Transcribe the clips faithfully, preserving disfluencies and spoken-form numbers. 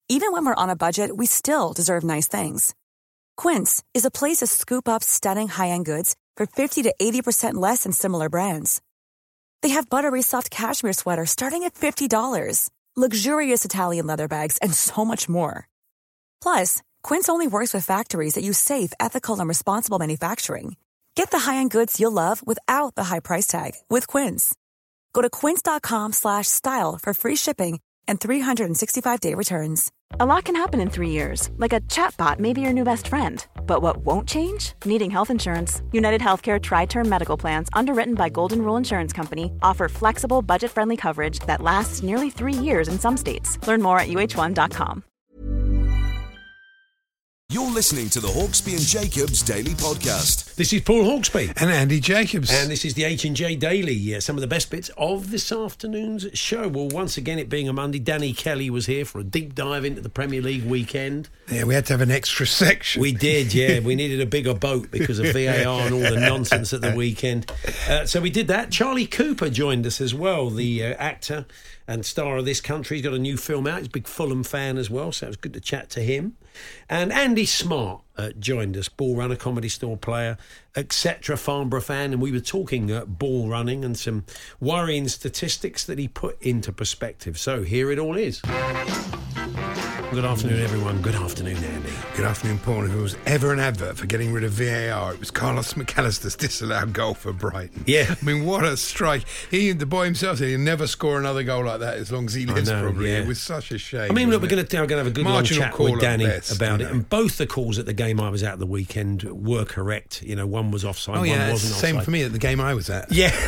Even when we're on a budget, we still deserve nice things. Quince is a place to scoop up stunning high-end goods for fifty to eighty percent less than similar brands. They have buttery soft cashmere sweaters starting at fifty dollars, luxurious Italian leather bags, and so much more. Plus, Quince only works with factories that use safe, ethical, and responsible manufacturing. Get the high-end goods you'll love without the high price tag with Quince. Go to quince.com slash style for free shipping and three sixty-five day returns. A lot can happen in three years, like a chatbot may be your new best friend. But what won't change? Needing health insurance. United Healthcare Tri-Term Medical Plans, underwritten by Golden Rule Insurance Company, offer flexible, budget-friendly coverage that lasts nearly three years in some states. Learn more at U H one dot com. You're listening to the Hawksby and Jacobs Daily Podcast. This is Paul Hawksby. And Andy Jacobs. And this is the H and J Daily. Yeah, some of the best bits of this afternoon's show. Well, once again, it being a Monday, Danny Kelly was here for a deep dive into the Premier League weekend. Yeah, we had to have an extra section. We did, yeah. We needed a bigger boat because of V A R and all the nonsense at the weekend. Uh, so we did that. Charlie Cooper joined us as well, the uh, actor and star of This Country. He's got a new film out. He's a big Fulham fan as well, so it was good to chat to him. And Andy Smart uh, joined us, ball runner, comedy store player, et cetera, Farnborough fan, and we were talking uh, ball running and some worrying statistics that he put into perspective. So here it all is. Good afternoon, everyone. Good afternoon, Andy. Good afternoon, Paul. If there was ever an advert for getting rid of V A R, it was Carlos McAllister's disallowed goal for Brighton. Yeah. I mean, what a strike. He, the boy himself, said he'll never score another goal like that as long as he lives, know, probably. yeah. It was such a shame. I mean, look, we're it? going to, we're going to have a good Marginal long chat call with Danny best, about you it. know. And both the calls at the game I was at the weekend were correct. You know, one was offside, Oh, one yeah, wasn't it's the offside. same for me at the game I was at. Yeah.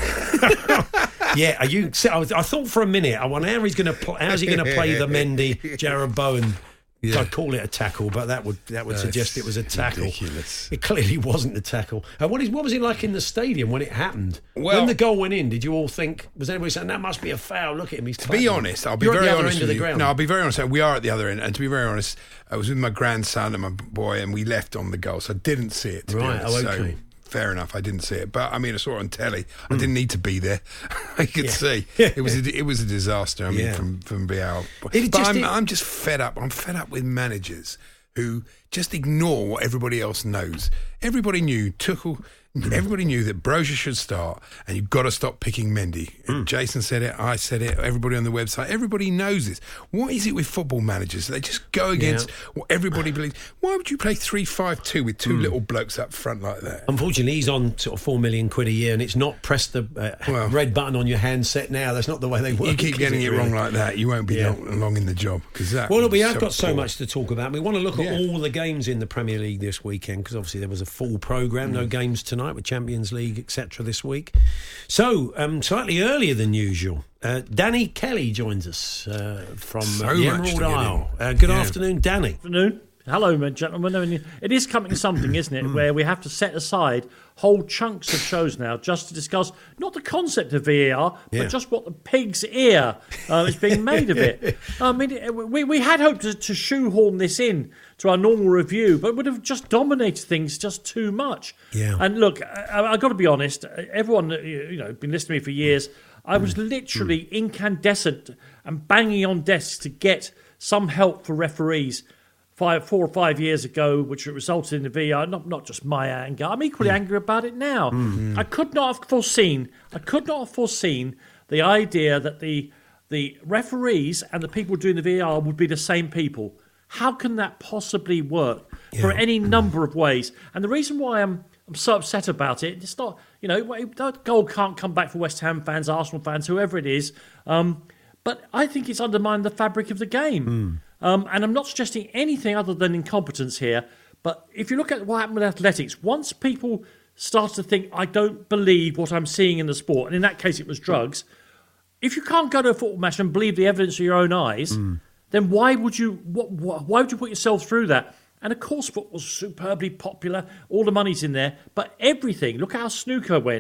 Yeah, are you? I, was, I thought for a minute, I wonder how he's going to pl- how's he going to play the Mendy, Jarrod Bowen. Yeah. I'd call it a tackle, but that would that would That's suggest it was a tackle. ridiculous. It clearly wasn't a tackle. Uh, what is what was it like in the stadium when it happened? Well- when the goal went in, did you all think? Was anybody saying that must be a foul? Look at him. He's To be honest, I'll be You're at very the other honest end of with the you. ground. No, I'll be very honest. We are at the other end, and to be very honest, I was with my grandson and my boy, and we left on the goal, so I didn't see it. To Right, be honest. oh, okay. So, fair enough, I didn't see it, but I mean, I saw it on telly. I didn't need to be there. I could Yeah. see it was a, it was a disaster. I mean, Yeah. from from V A R. But It just- I'm, it- I'm just fed up. I'm fed up with managers who just ignore what everybody else knows. Everybody knew Tuchel. Everybody knew that Brozier should start, and you've got to stop picking Mendy. Mm. Jason said it, I said it, everybody on the website, everybody knows this. What is it with football managers? They just go against Yeah. what everybody believes. Why would you play three five two with two little blokes up front like that? Unfortunately, he's on sort of four million quid a year, and it's not press the uh, Well- red button on your handset now. That's not the way they work. You keep is getting it really? wrong like that, you won't be Yeah. long, long in the job. Cause that Well, look, we was have got so poor. much to talk about. We want to look at Yeah. all the games in the Premier League this weekend because obviously there was a full programme, Mm. no games tonight with Champions League, et cetera this week. So, um, slightly earlier than usual, uh, Danny Kelly joins us uh, from So uh, the much to Emerald get Isle. in. Uh, good Yeah. afternoon, Danny. Afternoon. Hello, my gentlemen. I mean, it is coming to something, isn't it, where we have to set aside whole chunks of shows now just to discuss not the concept of V A R, Yeah. but just what the pig's ear uh, is being made of it. I mean, it- we, we had hoped to, to shoehorn this in to our normal review, but would have just dominated things just too much. Yeah. And look, I, I've got to be honest, everyone, you know, been listening to me for years, I was literally incandescent and banging on desks to get some help for referees five, four or five years ago, which resulted in the V A R. Not not just my anger. I'm equally angry about it now. I could not have foreseen. I could not have foreseen the idea that the the referees and the people doing the V A R would be the same people. How can that possibly work for Yeah. any number of ways? And the reason why I'm I'm so upset about it, it's not, you know, that goal can't come back for West Ham fans, Arsenal fans, whoever it is. Um, but I think it's undermined the fabric of the game. Um, and I'm not suggesting anything other than incompetence here. But if you look at what happened with athletics, once people start to think, I don't believe what I'm seeing in the sport, and in that case it was drugs, if you can't go to a football match and believe the evidence of your own eyes, then why would you what, what, why would you put yourself through that? And of course football's superbly popular, all the money's in there, but everything, look how snooker went.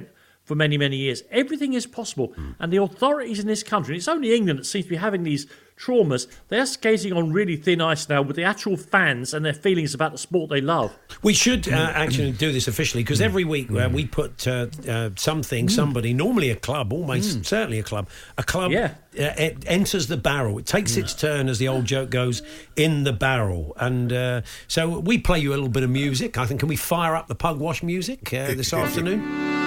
for many, many years. Everything is possible. Mm. And the authorities in this country, and it's only England that seems to be having these traumas, they're skating on really thin ice now with the actual fans and their feelings about the sport they love. We should uh, actually do this officially, because every week uh, we put uh, uh, something, somebody, normally a club, almost certainly a club, a club Yeah. uh, it enters the barrel. It takes its turn, as the old joke goes, in the barrel. And uh, so we play you a little bit of music. I think, can we fire up the Pugwash music uh, this afternoon?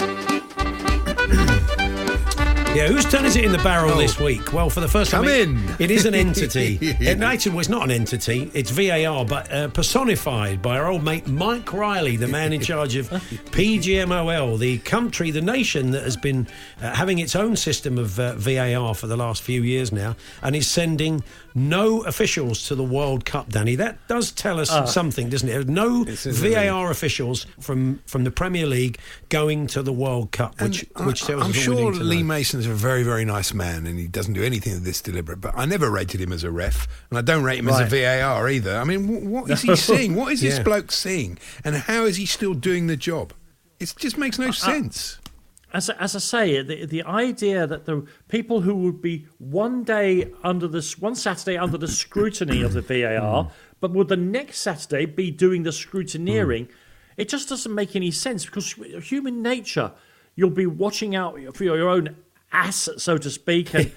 Yeah, whose turn is it in the barrel Oh. this week? Well, for the first Come time, it- in. it is an entity. It actually was not an entity. It's V A R, but uh, personified by our old mate Mike Riley, the man in charge of P G M O L, the country, the nation that has been uh, having its own system of uh, V A R for the last few years now, and is sending no officials to the World Cup, Danny. That does tell us something, doesn't it? No V A R officials from, from the Premier League going to the World Cup, which, And which I, tells I'm us all we sure need to Lee know. Mason's a very, very nice man, and he doesn't do anything of this deliberate. But I never rated him as a ref, and I don't rate him as a Right. V A R either. I mean, wh- what is he seeing? What is this Yeah. bloke seeing? And how is he still doing the job? It just makes no sense. As, as I say, the, the idea that the people who would be one day under this, one Saturday under the scrutiny of the V A R, but would the next Saturday be doing the scrutineering, it just doesn't make any sense, because human nature, you'll be watching out for your own ass, so to speak, and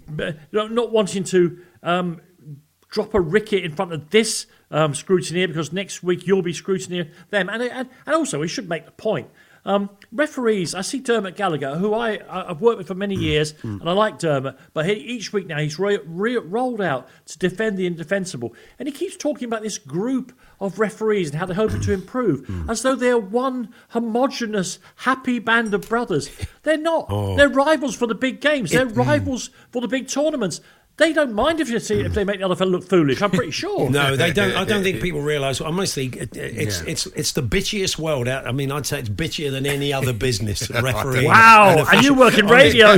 not wanting to um, drop a ricket in front of this um, scrutineer, because next week you'll be scrutineering them. And, and, and also, we should make the point. Um, referees, I see Dermot Gallagher, who I, I've worked with for many years, and I like Dermot, but he, each week now he's re, re, rolled out to defend the indefensible. And he keeps talking about this group of referees and how they're hoping to improve, as though they're one homogenous, happy band of brothers. They're not. Oh. They're rivals for the big games. They're rivals for the big tournaments. They don't mind if you see if they make the other fellow look foolish. I'm pretty sure. No, they don't. I don't think people realise. Honestly, it, it's it's it's the bitchiest world out. I mean, I'd say it's bitchier than any other business. Referee. Wow, and you work in radio.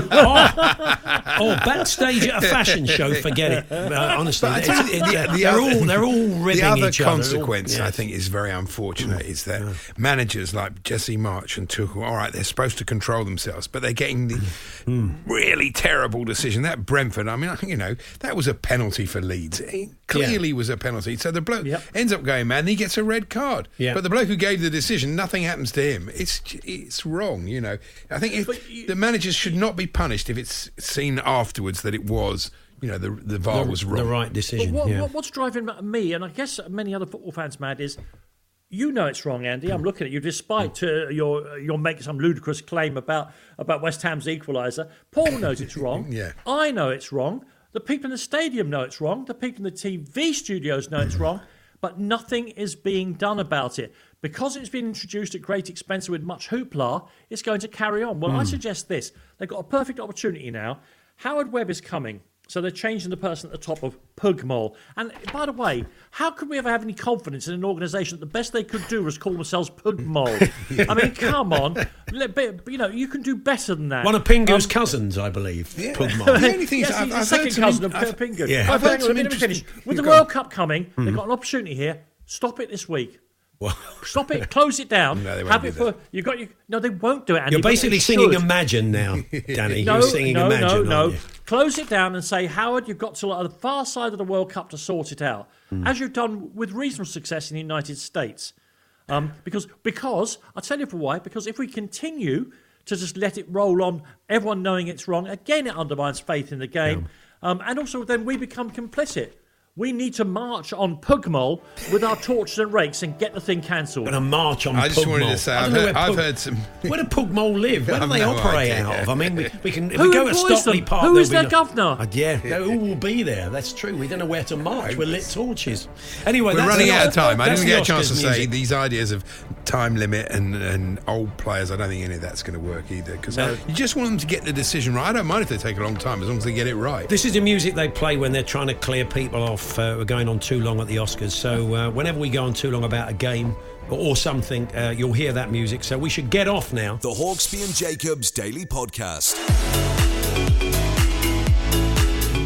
oh, oh, backstage at a fashion show, forget it. Uh, honestly, But I it's, tell you, it's, the- uh, the they're other- all they're all ribbing The other each other. consequence, All- I yeah. think, is very unfortunate, is that managers like Jesse March and Tuchel, all right, they're supposed to control themselves, but they're getting the really terrible decision. That Brentford, I mean, I think, you know, that was a penalty for Leeds. It clearly was a penalty. So the bloke Yep. ends up going mad and he gets a red card. Yeah. But the bloke who gave the decision, nothing happens to him. It's it's wrong, you know. I think if you- the managers should not be punished if it's seen afterwards that it was, you know, the the V A R the, was wrong. the right But decision. what, yeah. what, what's driving me, and I guess many other football fans mad, is you know it's wrong, Andy. I'm looking at you, despite uh, your you're making some ludicrous claim about, about West Ham's equaliser. Paul knows it's wrong. Yeah. I know it's wrong. The people in the stadium know it's wrong. The people in the T V studios know it's wrong. But nothing is being done about it. Because it's been introduced at great expense with much hoopla, it's going to carry on. Well, I suggest this. They've got a perfect opportunity now. Howard Webb is coming. So they're changing the person at the top of Pugmole. And by the way, how could we ever have any confidence in an organisation that the best they could do was call themselves Pugmole? I mean, come on. You know, you can do better than that. One of Pingu's Um, cousins, I believe. Yeah. Pugmole. The only thing is, Yes, I've, he's I've the second heard some cousin in- of I've- Pingu. yeah. Right, I've heard hang on, some let me finish. interesting- With the Go World on. Cup coming, they've got an opportunity here. Stop it this week. Well, Stop it. Close it down. No, they won't have do it for you. Got you. No, they won't do it. Andy, you're but they basically singing should. Imagine now, Danny. No, you're singing no, Imagine, no, aren't no. you? Close it down and say, Howard, you've got to like, the far side of the World Cup to sort it out, Hmm. as you've done with reasonable success in the United States. Um, because, because I'll tell you for why. Because if we continue to just let it roll on, everyone knowing it's wrong, again it undermines faith in the game, um, and also then we become complicit. We need to march on Pugmole with our torches and rakes and get the thing cancelled. Going to march on I just Pugmole. wanted to say, I I've don't know heard- where I've Pug- heard some- Where do Pugmole live? Where do I've they no operate idea. out of? I mean, we, we can if Who we go to employs Stockley them? Park. Who there'll is be their no- governor? Uh, yeah, who will be there? That's true. We don't know where to march. We're lit torches. Anyway, We're that's running the- out of time. I that's didn't get a the chance to Oscars say music. these ideas of time limit and, and old players. I don't think any of that's going to work either, because No. you just want them to get the decision right. I don't mind if they take a long time as long as they get it right. This is the music they play when they're trying to clear people off. Uh, we're going on too long at the Oscars. So uh, whenever we go on too long about a game or, or something, uh, you'll hear that music. So we should get off now. The Hawksby and Jacobs Daily Podcast.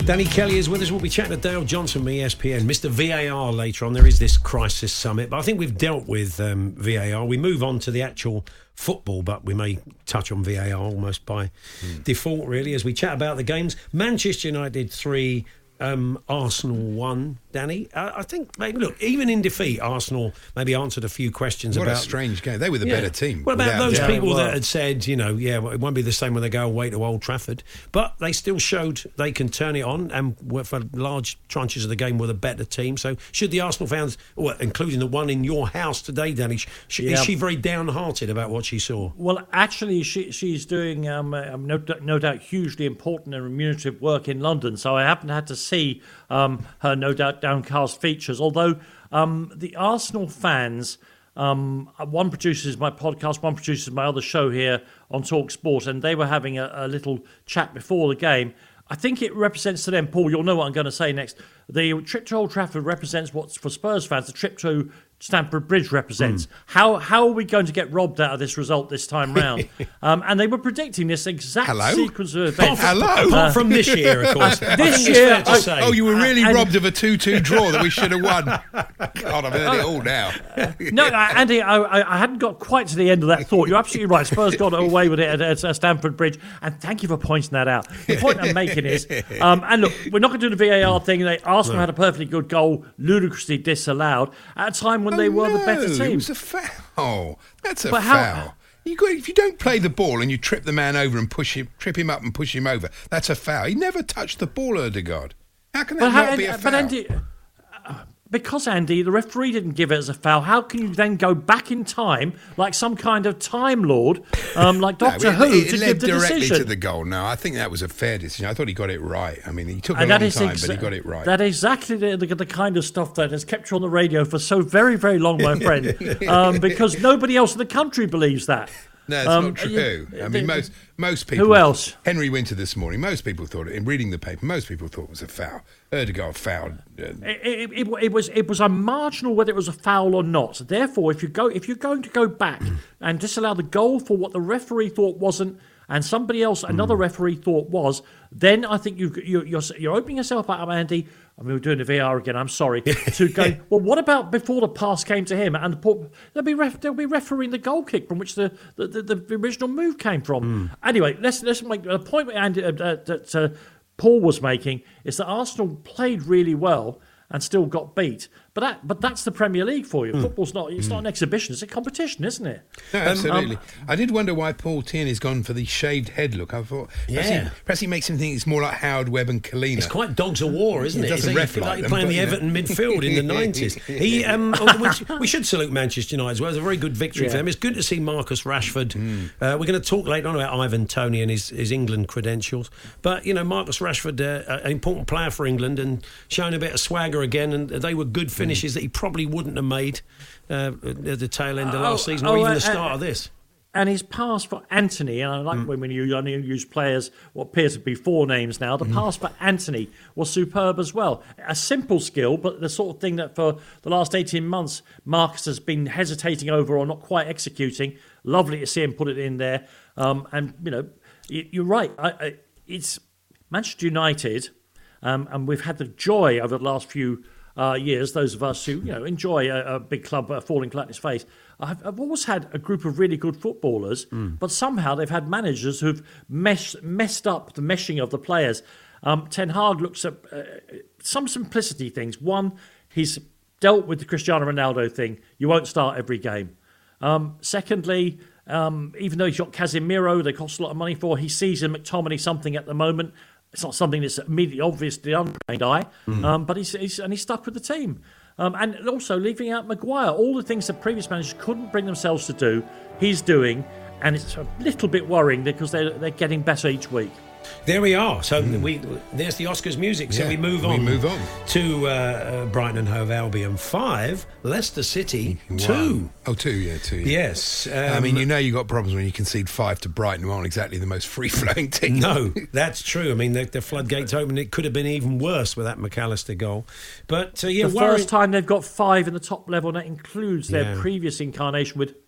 Danny Kelly is with us. We'll be chatting to Dale Johnson from E S P N. Mister V A R later on. There is this crisis summit, but I think we've dealt with um, V A R. We move on to the actual football, but we may touch on V A R almost by mm. default, really, as we chat about the games. Manchester United three, um, Arsenal one. Danny, uh, I think, maybe, look, even in defeat, Arsenal maybe answered a few questions what about... What a strange game. They were the yeah. better team. What about those doubt. people yeah, well, that had said, you know, yeah, well, it won't be the same when they go away to Old Trafford, but they still showed they can turn it on, and were, for large tranches of the game, were the better team. So should the Arsenal fans, well, including the one in your house today, Danny, sh- yeah. is she very downhearted about what she saw? Well, actually, she, she's doing um, uh, no, no doubt hugely important and remunerative work in London, so I haven't had to see um, her no doubt downcast features. Although um, the Arsenal fans, um, one produces my podcast, one produces my other show here on Talk Sport, and they were having a, a little chat before the game. I think it represents to them, Paul, you'll know what I'm going to say next. The trip to Old Trafford represents what, for Spurs fans, the trip to Stamford Bridge represents. Mm. How how are we going to get robbed out of this result this time round? um, and they were predicting this exact Hello? sequence of events. Hello? Apart Uh, from this year, of course. This year, I, say. Oh, you were really And- robbed of a two-two draw that we should have won. God, I've heard it all now. No, Andy, I, I I hadn't got quite to the end of that thought. You're absolutely right. Spurs got away with it at, at Stamford Bridge, and thank you for pointing that out. The point I'm making is, um, and look, we're not going to do the V A R thing. They, Arsenal no. had a perfectly good goal, ludicrously disallowed, at a time when oh, they were no, the better team. It was a foul. That's a But how- foul. You got, if you don't play the ball and you trip the man over and push him, trip him up and push him over, that's a foul. He never touched the ball, Erdegaard. How can that But, not how, be a but foul? Andy, uh, because, Andy, the referee didn't give it as a foul, how can you then go back in time like some kind of Time Lord, um, like Doctor No, it, Who, it, to it led give the directly decision? to the goal. No, I think that was a fair decision. I thought he got it right. I mean, he took a And long that is time, exa- but he got it right. That is exactly the, the, the kind of stuff that has kept you on the radio for so very, very long, my friend, um, because nobody else in the country believes that. No, it's Um, not true. yeah, I mean, the- most most people... Who else? Henry Winter this morning, most people thought, in reading the paper, most people thought it was a foul. Erdegaard fouled. Uh, It, it, it, it was it was a marginal whether it was a foul or not. Therefore, if you go if you're going to go back and disallow the goal for what the referee thought wasn't, and somebody else, another referee thought was, then I think you, you, you're you're opening yourself up, Andy. I mean, we're doing the V R again. I'm sorry to go. Well, what about before the pass came to him, and the, they'll be ref, they'll be refereeing the goal kick from which the the, the, the original move came from. Mm. Anyway, let's let's make a point Andy, uh, that uh, Paul was making is that Arsenal played really well and still got beat. But that, but that's the Premier League for you. Mm. Football's not, it's mm. not an exhibition, it's a competition, isn't it? No, absolutely. Um, I did wonder why Paul Tierney's gone for the shaved head look. I thought, perhaps, yeah. he, perhaps he makes him think it's more like Howard Webb and Kalina. It's quite dogs of war, isn't He it? doesn't It's ref like, like like them, playing but, the you know. Everton midfield in the nineties. He, um, we, we should salute Manchester United as well. It's a very good victory Yeah. for them. It's good to see Marcus Rashford. Mm. Uh, we're going to talk later on about Ivan Toney and his, his England credentials. But, you know, Marcus Rashford, uh, an important player for England and showing a bit of swagger again. And they were good finishes mm. that he probably wouldn't have made uh, at the tail end of last oh, season oh, or even uh, the start uh, of this. And his pass for Anthony, and I like mm. when you only use players, what appears to be four names now, the mm. pass for Anthony was superb as well. A simple skill, but the sort of thing that for the last eighteen months, Marcus has been hesitating over or not quite executing. Lovely to see him put it in there. Um, and, you know, you're right. I, I, it's Manchester United, um, and we've had the joy over the last few Uh, years, those of us who you know enjoy a, a big club uh, falling flat in its face. I've, I've always had a group of really good footballers, mm. but somehow they've had managers who've mesh, messed up the meshing of the players. Um, Ten Hag looks at uh, some simplicity things. One, he's dealt with the Cristiano Ronaldo thing. You won't start every game. Um, secondly, um, even though he's got Casemiro, they cost a lot of money for, he sees in McTominay something at the moment. It's not something that's immediately obvious to the untrained eye, mm. um, but he's, he's and he's stuck with the team. Um, and also leaving out Maguire. All the things that previous managers couldn't bring themselves to do, he's doing, and it's a little bit worrying because they're, they're getting better each week. There we are. So mm. we there's the Oscars music. So yeah, we move on. We move on to uh, uh, Brighton and Hove Albion five, Leicester City two. One. Oh, two, yeah, two. Yeah. Yes. Um, I mean, you know, you got problems when you concede five to Brighton, who aren't exactly the most free-flowing team. No, that's true. I mean, the, the floodgates open. It could have been even worse with that McAllister goal. But uh, yeah, the worry- first time they've got five in the top level, and that includes their Yeah. previous incarnation with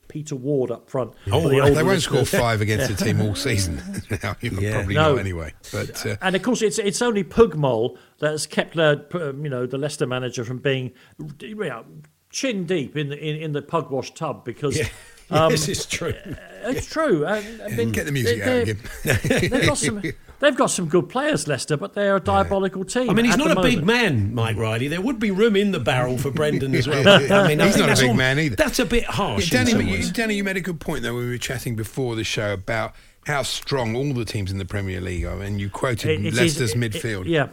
Peter Ward up front. Oh, for the they older won't listeners. score five against a team all season. No, Yeah. Probably No. not anyway. But uh, And of course, it's it's only Pugmole that has kept uh, you know the Leicester manager from being you know, chin deep in the in, in the pugwash tub because. Yeah. Um, yes, it's true. It's true. I, I mean, get the music they, out again. they've got some. They've got some good players, Leicester, but they're a diabolical team. I mean, he's at not the a big moment. man, Mike Riley. There would be room in the barrel for Brendan as well. I mean, I He's think not a that's big all- man either. That's a bit harsh. Yeah, in Danny, some you, ways. Danny, you made a good point though when we were chatting before the show about how strong all the teams in the Premier League are, and you quoted It- it is- Leicester's it- it- midfield. yeah.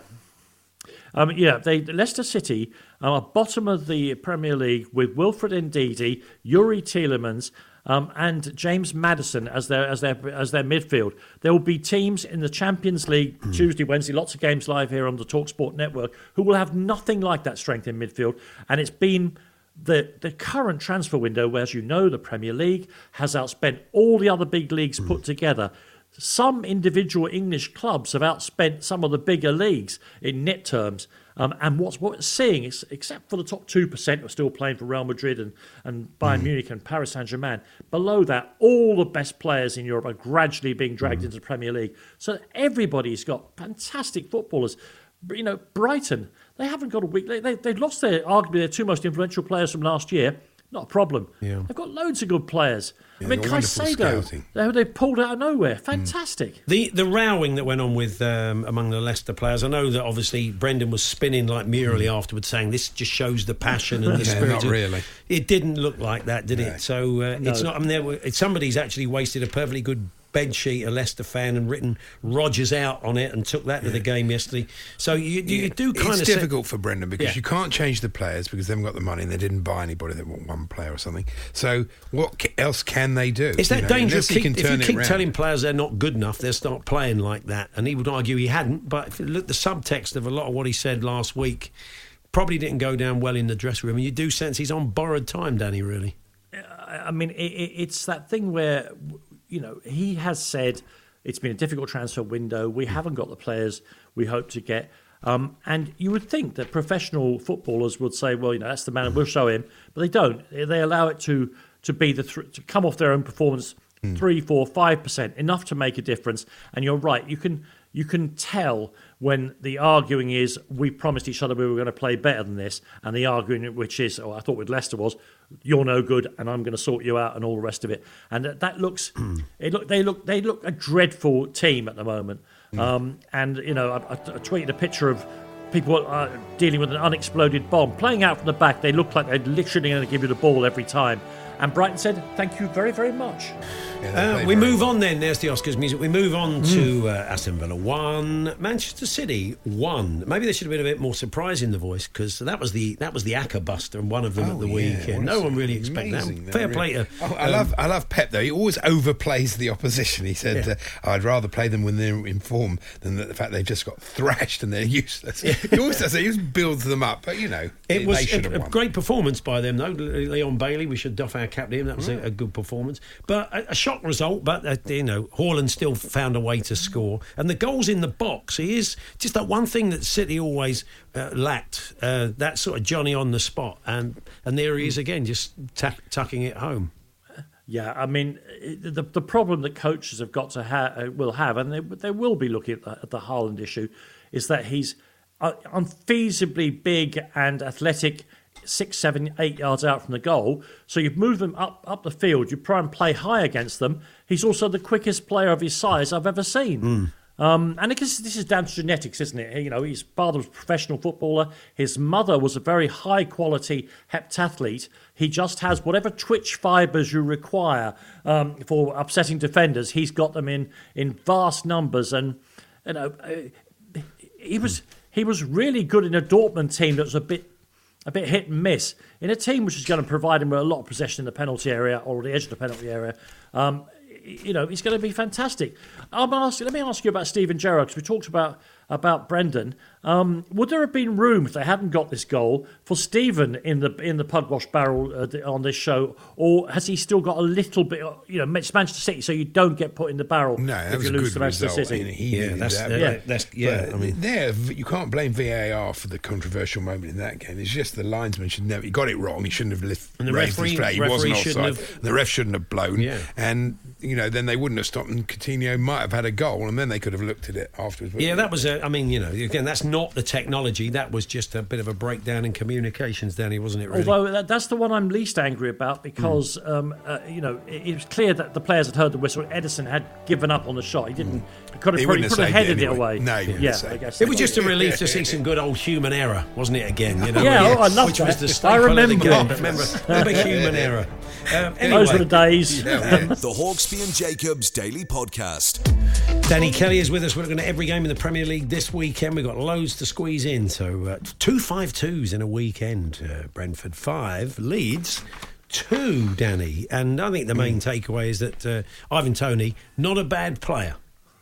Um, yeah, they, Leicester City are bottom of the Premier League with Wilfred Ndidi, Yuri Tielemans, um, and James Maddison as their as their as their midfield. There will be teams in the Champions League Tuesday, Wednesday, lots of games live here on the TalkSport network, who will have nothing like that strength in midfield, and it's been. The the current transfer window, where, as you know, the Premier League has outspent all the other big leagues put together. Some individual English clubs have outspent some of the bigger leagues in net terms. Um, and what's what we're seeing is, except for the top two percent who are still playing for Real Madrid and, and Bayern Munich and Paris Saint-Germain, below that, all the best players in Europe are gradually being dragged into the Premier League. So everybody's got fantastic footballers. You know, Brighton, they haven't got a weak... They, they, they've lost their, arguably, their two most influential players from last year. Not a problem. Yeah. They've got loads of good players. Yeah, I mean, they've got wonderful Caicedo, scouting. they, they pulled out of nowhere. Fantastic. The the rowing that went on with um, among the Leicester players, I know that obviously Brendan was spinning like merrily afterwards, saying this just shows the passion and the Yeah, spirit. not really. It didn't look like that, did No. it? So uh, it's No. not. I mean, there were, it's, somebody's actually wasted a perfectly good bed sheet, a Leicester fan, and written Rodgers out on it, and took that to the game yesterday. So you, you, you do kind It's of difficult for Brendan because Yeah. you can't change the players because they haven't got the money and they didn't buy anybody. They want one player or something. So what ca- else can they do? It's You that know, danger. unless Of he keep, can if turn you it keep round. telling players they're not good enough, they'll start playing like that. And he would argue he hadn't. But if you look at the subtext of a lot of what he said last week, probably didn't go down well in the dressing room. And you do sense he's on borrowed time, Danny, really. I mean, it, it, it's that thing where, you know, he has said it's been a difficult transfer window. We haven't got the players we hope to get. Um, and you would think that professional footballers would say, well, you know, that's the man, we'll show him. But they don't. They allow it to to be the th- to come off their own performance three, four, five percent, enough to make a difference. And you're right. You can you can tell when the arguing is we promised each other we were going to play better than this, and the arguing which is, oh, I thought with Leicester was you're no good and I'm going to sort you out and all the rest of it. And that, that looks, it look they look they look a dreadful team at the moment. Um, and you know, I, I, I tweeted a picture of people uh, dealing with an unexploded bomb, playing out from the back. They look like they're literally going to give you the ball every time. And Brighton said, "Thank you very, very much." Yeah, they Uh, play we very move well. on then. There's the Oscars music. We move on to uh, Aston Villa one, Manchester City one. Maybe there should have been a bit more surprise in the voice because that was the that was the Acca Buster and one of them Oh, at the yeah, weekend. what No a- one really expected amazing, that. though, Fair really. play to. Oh, I um, love I love Pep though. He always overplays the opposition. He said, Yeah. uh, "I'd rather play them when they're in form than the fact they've just got thrashed and they're useless." He always does it. He just builds them up. But you know, It they was should a, have a won. great performance by them, though. Leon Bailey, we should doff our cap to him. That was a, a good performance. But a, a shock result, but, uh, you know, Haaland still found a way to score. And the goals in the box, he is just that one thing that City always uh, lacked, uh, that sort of Johnny on the spot. And, and there he is again, just tuck, tucking it home. Yeah, I mean, it- the the problem that coaches have got to ha- uh, will have, and they they will be looking at the, at the Haaland issue, is that he's uh, unfeasibly big and athletic, six, seven, eight yards out from the goal. So you move him up up the field, you try and play high against them. He's also the quickest player of his size I've ever seen. Um, and because this is down to genetics, isn't it? You know, his father was a professional footballer. His mother was a very high-quality heptathlete. He just has whatever twitch fibres you require um, for upsetting defenders. He's got them in, in vast numbers. And, you know, uh, he was he was really good in a Dortmund team that was a bit a bit hit and miss. In a team which is going to provide him with a lot of possession in the penalty area or the edge of the penalty area, um, you know, he's going to be fantastic. I'm ask, let me ask you about Steven Gerrard, because we talked about about Brendan. Um, would there have been room if they hadn't got this goal for Stephen in the in the Pugwash barrel uh, on this show, or has he still got a little bit? You know, it's Manchester City, so you don't get put in the barrel. No, that if was you a lose good to Manchester result. City. He Yeah, that's that, that, yeah. that's yeah. But I mean, there you can't blame V A R for the controversial moment in that game. It's just the linesman should never. He got it wrong. He shouldn't have lift, And the raised referee- his flag. He referee wasn't shouldn't offside. have- The ref shouldn't have blown. Yeah. And you know, then they wouldn't have stopped, and Coutinho might have had a goal, and then they could have looked at it afterwards. But yeah, that was a. I mean, you know, again, that's not the technology. That was just a bit of a breakdown in communications, Danny, wasn't it? Really? Although that, that's the one I'm least angry about because Mm. um, uh, you know it, it was clear that the players had heard the whistle. Edison had given up on the shot. He didn't. He could have, He probably, wouldn't could have have saved headed it it anyway. away. No, he wouldn't yeah, have saved I it. guess It was just a relief to see some good old human error, wasn't it? Again, you know. Yeah, when oh, I love which was that. the I staple remember of the game. that. Remember, remember human error. Um, Those were the anyway, days. The Hawksby and Jacobs Daily Podcast. Danny Kelly is with us. We're looking at every game in the Premier League this weekend. We've got loads to squeeze in. So uh, two five twos in a weekend. Uh, Brentford five, Leeds two, Danny. And I think the main takeaway is that uh, Ivan Toney, not a bad player.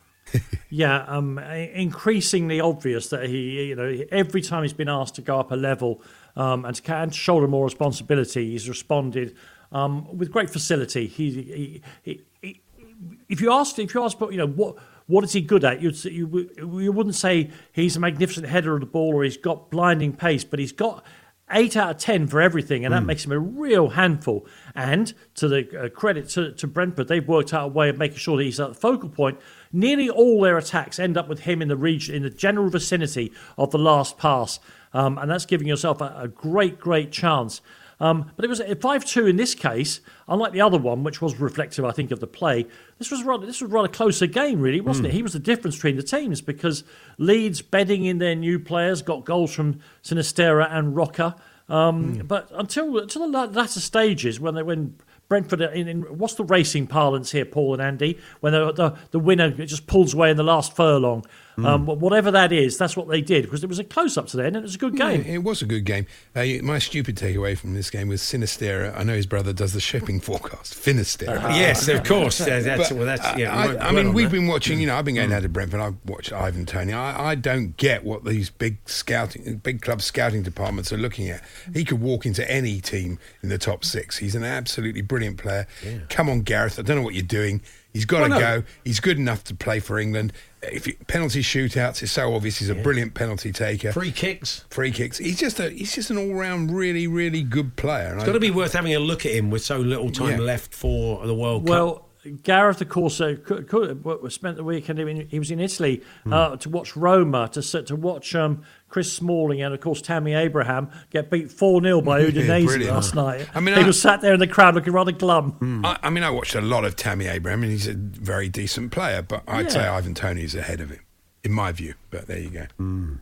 Yeah, um, increasingly obvious that he, you know, every time he's been asked to go up a level um, and, to, and to shoulder more responsibility, he's responded um, with great facility. He, he, he, he, if you asked, if you asked, you know, what what is he good at? You'd say, you you wouldn't say he's a magnificent header of the ball or he's got blinding pace, but he's got eight out of ten for everything, and that mm. makes him a real handful. And to the uh, credit to, to Brentford, they've worked out a way of making sure that he's at the focal point. Nearly all their attacks end up with him in the region, in the general vicinity of the last pass, um, and that's giving yourself a, a great, great chance. Um, but it was a five two in this case, unlike the other one, which was reflective, I think, of the play. This was rather, this was rather a closer game, really, wasn't mm. it? He was the difference between the teams because Leeds, bedding in their new players, got goals from Sinistera and Roca. Um, mm. But until until the latter stages, when they when Brentford, in, in what's the racing parlance here, Paul and Andy, when the the, the winner just pulls away in the last furlong. Mm. Um, whatever that is, that's what they did because it was a close-up to the end and it was a good game. Yeah, it was a good game. Uh, my stupid takeaway from this game was Sinistera. I know his brother does the shipping forecast. Finistera. Uh, yes, of course. Uh, that's, but, well, that's, yeah, I, we I mean, we've that. been watching. You know, I've been going mm. out to Brentford. I've watched Ivan Toney. I, I don't get what these big scouting, big club scouting departments are looking at. He could walk into any team in the top six. He's an absolutely brilliant player. Yeah. Come on, Gareth. I don't know what you're doing. He's got well, to no. go. He's good enough to play for England. If you, penalty shootouts, it's so obvious. He's a yeah. brilliant penalty taker. Free kicks, free kicks. He's just a he's just an all round really really good player. It's got to be worth having a look at him with so little time yeah. left for the World well, Cup. Well, Gareth, of course, uh, could, could, spent the weekend. In, he was in Italy mm. uh, to watch Roma, to to watch um, Chris Smalling and, of course, Tammy Abraham get beat four nil by Udinese yeah, last night. I mean, he I, was sat there in the crowd looking rather glum. Mm. I, I mean, I watched a lot of Tammy Abraham, and he's a very decent player, but I'd yeah. say Ivan Toney is ahead of him, in my view. But there you go. Mm.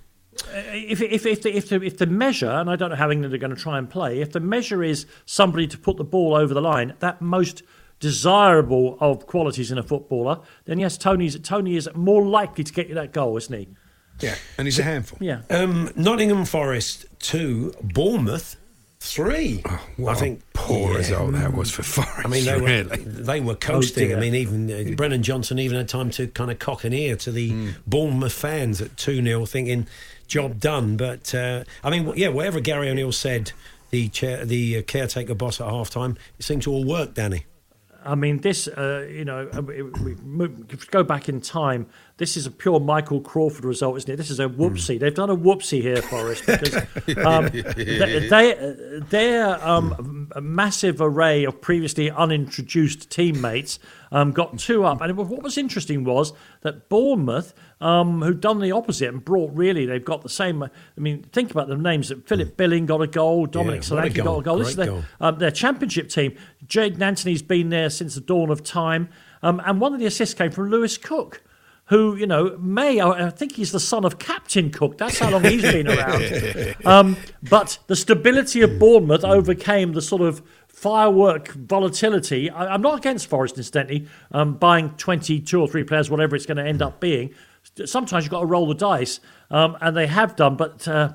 If if if the, if the if the measure, and I don't know how England are going to try and play, if the measure is somebody to put the ball over the line, that most desirable of qualities in a footballer, then yes, Tony's Tony is more likely to get you that goal, isn't he? Yeah, and he's a handful. Yeah. Um, Nottingham Forest two, Bournemouth three. Oh, what I think a poor yeah. result that was for Forest. I mean, they really. were they were coasting. Oh, I mean, even uh, Brennan Johnson even had time to kind of cock an ear to the mm. Bournemouth fans at two nil, thinking job done. But uh, I mean, yeah, whatever Gary O'Neill said, the chair, the uh, caretaker boss at half time, it seemed to all work, Danny. I mean, this, uh, you know, we, we move, go back in time. This is a pure Michael Crawford result, isn't it? This is a whoopsie. Mm. They've done a whoopsie here, Forest, because um, they, they, their um, massive array of previously unintroduced teammates um, got two up. And what was interesting was that Bournemouth, um, who'd done the opposite and brought really, they've got the same. I mean, think about the names. That Philip Billing got a goal, Dominic yeah, Solanke got a goal. This is their, um, their championship team. Jayden Anthony's been there since the dawn of time. Um, and one of the assists came from Lewis Cook, who, you know, may, I think he's the son of Captain Cook. That's how long he's been around. Um, but the stability of Bournemouth overcame the sort of firework volatility. I, I'm not against Forest, incidentally, um, buying twenty-two or three players, whatever it's going to end up being. Sometimes you've got to roll the dice, um, and they have done, but uh,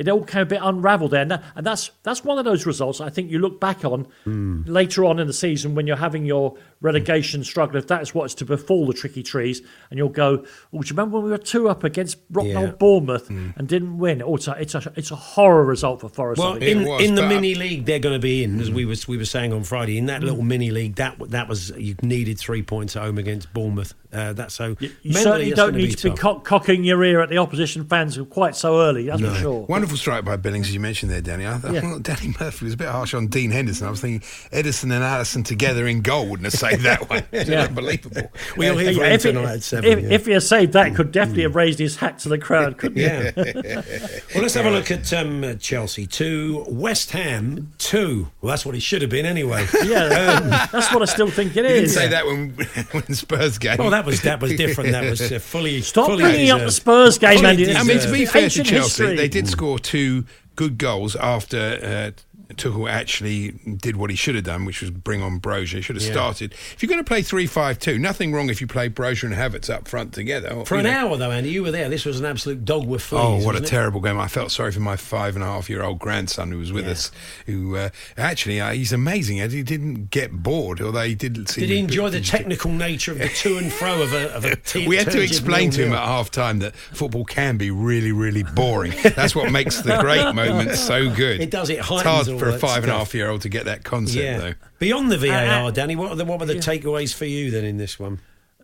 it all came a bit unravelled there. And, that, and that's that's one of those results I think you look back on mm. later on in the season when you're having your relegation struggle, if that's what's to befall the Tricky Trees, and you'll go, oh, do you remember when we were two up against Rocknell yeah. Bournemouth mm. and didn't win? Oh, it's a, it's a, it's a horror result for Forest. Well, in, was, in the mini league they're going to be in, as we were, we were saying on Friday, in that mm. little mini league, that that was, you needed three points at home against Bournemouth. Uh, that's so. You, you certainly don't need to be co- cocking your ear at the opposition fans quite so early, that's no. for sure. Wonderful strike by Billings, as you mentioned there, Danny. I thought yeah. well, Danny Murphy was a bit harsh on Dean Henderson. I was thinking Edison and Allison together in goal wouldn't have saved that one. Yeah. Unbelievable. We'll hear from him tonight at seven. If, yeah. if he had saved that, could definitely have raised his hat to the crowd, couldn't he? Yeah. Well, let's have a look at um, Chelsea two, West Ham two. Well, that's what it should have been anyway. Yeah, um, that's what I still think it you is. Didn't say that when, when Spurs game. Well, that was that was different. That was uh, fully. Stop fully bringing deserved. up the Spurs game, Andy. I mean, to be fair to Chelsea, history. they did score two good goals after. Uh, Tuchel actually did what he should have done, which was bring on Brozier. He should have yeah. started. If you're going to play three five two, nothing wrong if you play Brozier and Havertz up front together. For an know. hour, though, Andy, you were there. This was an absolute dog with fleas. Oh, what a it? terrible game. I felt sorry for my five and a half year old grandson who was with yeah. us, who uh, actually, uh, he's amazing. He didn't get bored, although he did seem... Did he enjoy the technical nature of the to and fro of a, of a team? We had to explain to him at half time that football can be really, really boring. That's what makes the great moments so good. It does. It heightens It's hard all for a that five and a stuff. half year old to get that concept, yeah. though. Beyond the V A R, uh, Danny, what were the, what were the yeah. takeaways for you then in this one?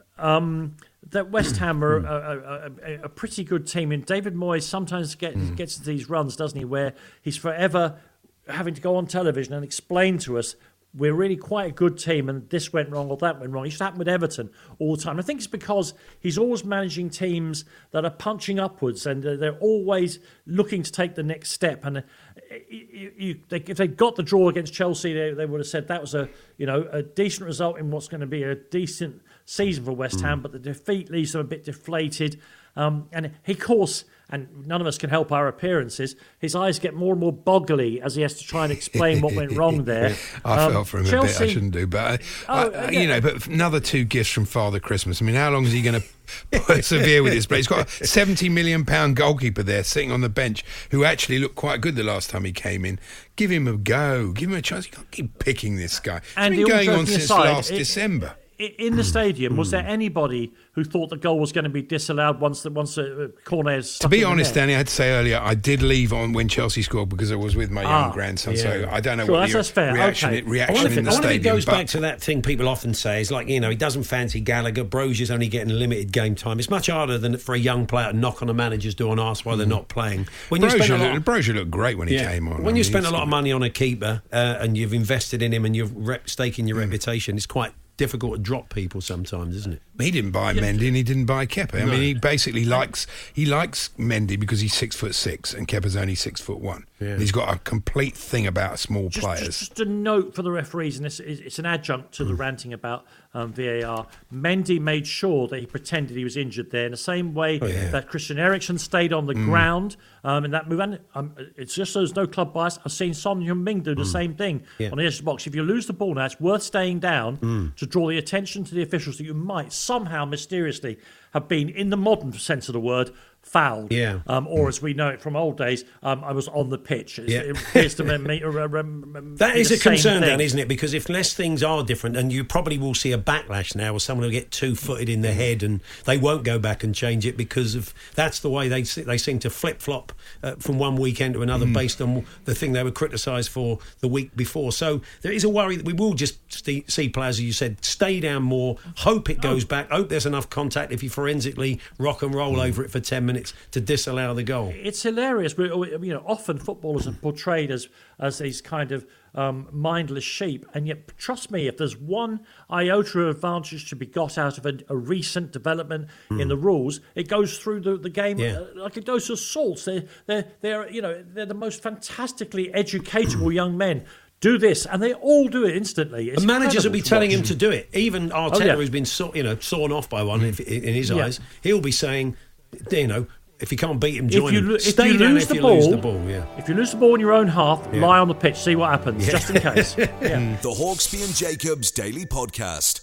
Um, that West Ham are a, a, a, a pretty good team. And David Moyes sometimes get, mm. gets these runs, doesn't he, where he's forever having to go on television and explain to us we're really quite a good team and this went wrong or that went wrong. It used to happen with Everton all the time. I think it's because he's always managing teams that are punching upwards and they're always looking to take the next step. And you, you, they, if they got the draw against Chelsea, they, they would have said that was a you know a decent result in what's going to be a decent season for West Ham. Mm. But the defeat leaves them a bit deflated. Um, and he, of course, and none of us can help our appearances, his eyes get more and more boggly as he has to try and explain what went wrong there. I um, felt for him Chelsea, a bit, I shouldn't do, but, I, oh, I, you know, but another two gifts from Father Christmas. I mean, how long is he going to persevere with this? But he's got a seventy million pound goalkeeper there sitting on the bench who actually looked quite good the last time he came in. Give him a go. Give him a chance. You can't keep picking this guy. It's and been going on since aside, last it, December. In the stadium, was there anybody who thought the goal was going to be disallowed once the once the corner is? To be honest, Danny, I had to say earlier, I did leave on when Chelsea scored because I was with my ah, young grandson. Yeah. So I don't know sure, what that's, the that's fair. reaction, okay. reaction in it, the I stadium. it goes but back to that thing people often say is like, you know, he doesn't fancy Gallagher. Brozier's only getting limited game time. It's much harder than for a young player to knock on a manager's door and ask why mm. they're not playing. When you Brozier, spend a lot, looked, Brozier looked great when he yeah, came on. When I you mean, spend a lot of money on a keeper uh, and you've invested in him and you're rep- staking your mm. reputation, it's quite difficult to drop people sometimes, isn't it? He didn't buy yeah. Mendy and he didn't buy Kepa. I no. mean, he basically likes he likes Mendy because he's six foot six and Kepa's only six foot one. Yeah. And he's got a complete thing about small just, players. Just, just a note for the referees, and this is, it's an adjunct to mm. the ranting about um, V A R. Mendy made sure that he pretended he was injured there in the same way oh, yeah. that Christian Eriksen stayed on the mm. ground um, in that move. And um, it's just so there's no club bias. I've seen Son Heung-min do the mm. same thing yeah. on the edge of the box. If you lose the ball now, it's worth staying down mm. to draw the attention to the officials that you might somehow mysteriously have been, in the modern sense of the word, fouled. Yeah. Um, or mm. as we know it from old days, um, I was on the pitch. It's, yeah. It appears to me, uh, um, that is a concern, thing. Dan, isn't it? Because if less things are different, and you probably will see a backlash now where someone will get two-footed in the head and they won't go back and change it because of that's the way they they seem to flip-flop uh, from one weekend to another mm. based on the thing they were criticised for the week before. So there is a worry that we will just st- see players, as you said, stay down more, hope it goes oh. back, hope there's enough contact if you forensically rock and roll mm. over it for ten minutes to disallow the goal. It's hilarious, but you know, often footballers are portrayed as as these kind of um, mindless sheep, and yet, trust me, if there's one iota of advantage to be got out of a, a recent development mm. in the rules, it goes through the, the game yeah. uh, like a dose of salt. They're, they're they're you know they're the most fantastically educatable young men. Do this, and they all do it instantly. It's and managers will be telling watch. him to do it. Even Arteta, oh, yeah. who's been saw, you know sawn off by one if, in his yeah. eyes, he'll be saying, you know, if you can't beat him, join if you, him. If Stay you down lose if the you ball, lose the ball. Yeah. If you lose the ball in your own half, yeah. lie on the pitch, see what happens, yeah. just in case. Yeah. The Hawksbee and Jacobs Daily Podcast.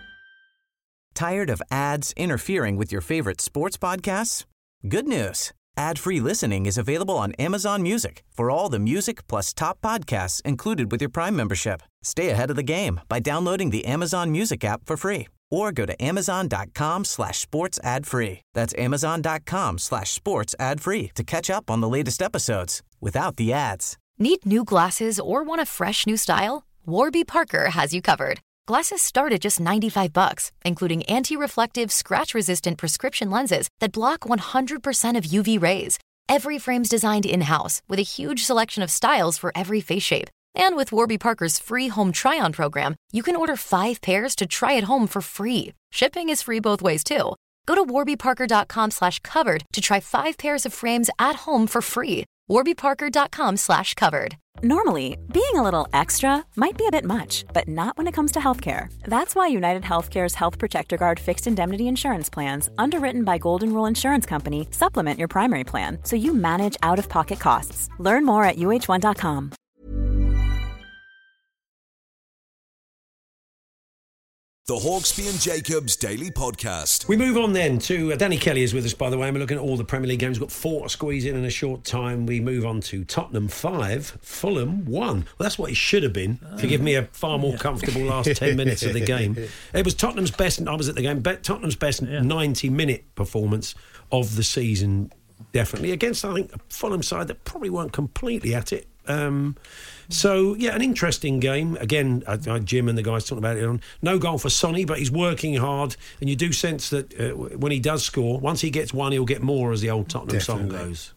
Tired of ads interfering with your favorite sports podcasts? Good news. Ad-free listening is available on Amazon Music for all the music plus top podcasts included with your Prime membership. Stay ahead of the game by downloading the Amazon Music app for free or go to amazon.com slash sports ad free. That's amazon.com slash sports ad free to catch up on the latest episodes without the ads. Need new glasses or want a fresh new style? Warby Parker has you covered. Glasses start at just ninety-five bucks, including anti-reflective, scratch-resistant prescription lenses that block one hundred percent of U V rays. Every frame's designed in-house with a huge selection of styles for every face shape. And with Warby Parker's free home try-on program, you can order five pairs to try at home for free. Shipping is free both ways, too. Go to warbyparker.com slash covered to try five pairs of frames at home for free. warbyparker.com slash covered. Normally, being a little extra might be a bit much, but not when it comes to healthcare. That's why United Healthcare's Health Protector Guard fixed indemnity insurance plans, underwritten by Golden Rule Insurance Company, supplement your primary plan so you manage out-of-pocket costs. Learn more at U H one dot com. The Hawksby and Jacobs Daily Podcast. We move on then to uh, Danny Kelly is with us, by the way, and we're looking at all the Premier League games. We've got four to squeeze in in a short time. We move on to Tottenham five, Fulham one. Well, that's what it should have been to give me a far more comfortable last ten minutes of the game. It was Tottenham's best, I was at the game, Tottenham's best yeah. ninety-minute performance of the season, definitely, against, I think, a Fulham side that probably weren't completely at it. Um, so, yeah, an interesting game. Again, I, I, Jim and the guys talking about it on. No goal for Sonny, but he's working hard. And you do sense that uh, when he does score, once he gets one, he'll get more, as the old Tottenham Definitely. song goes.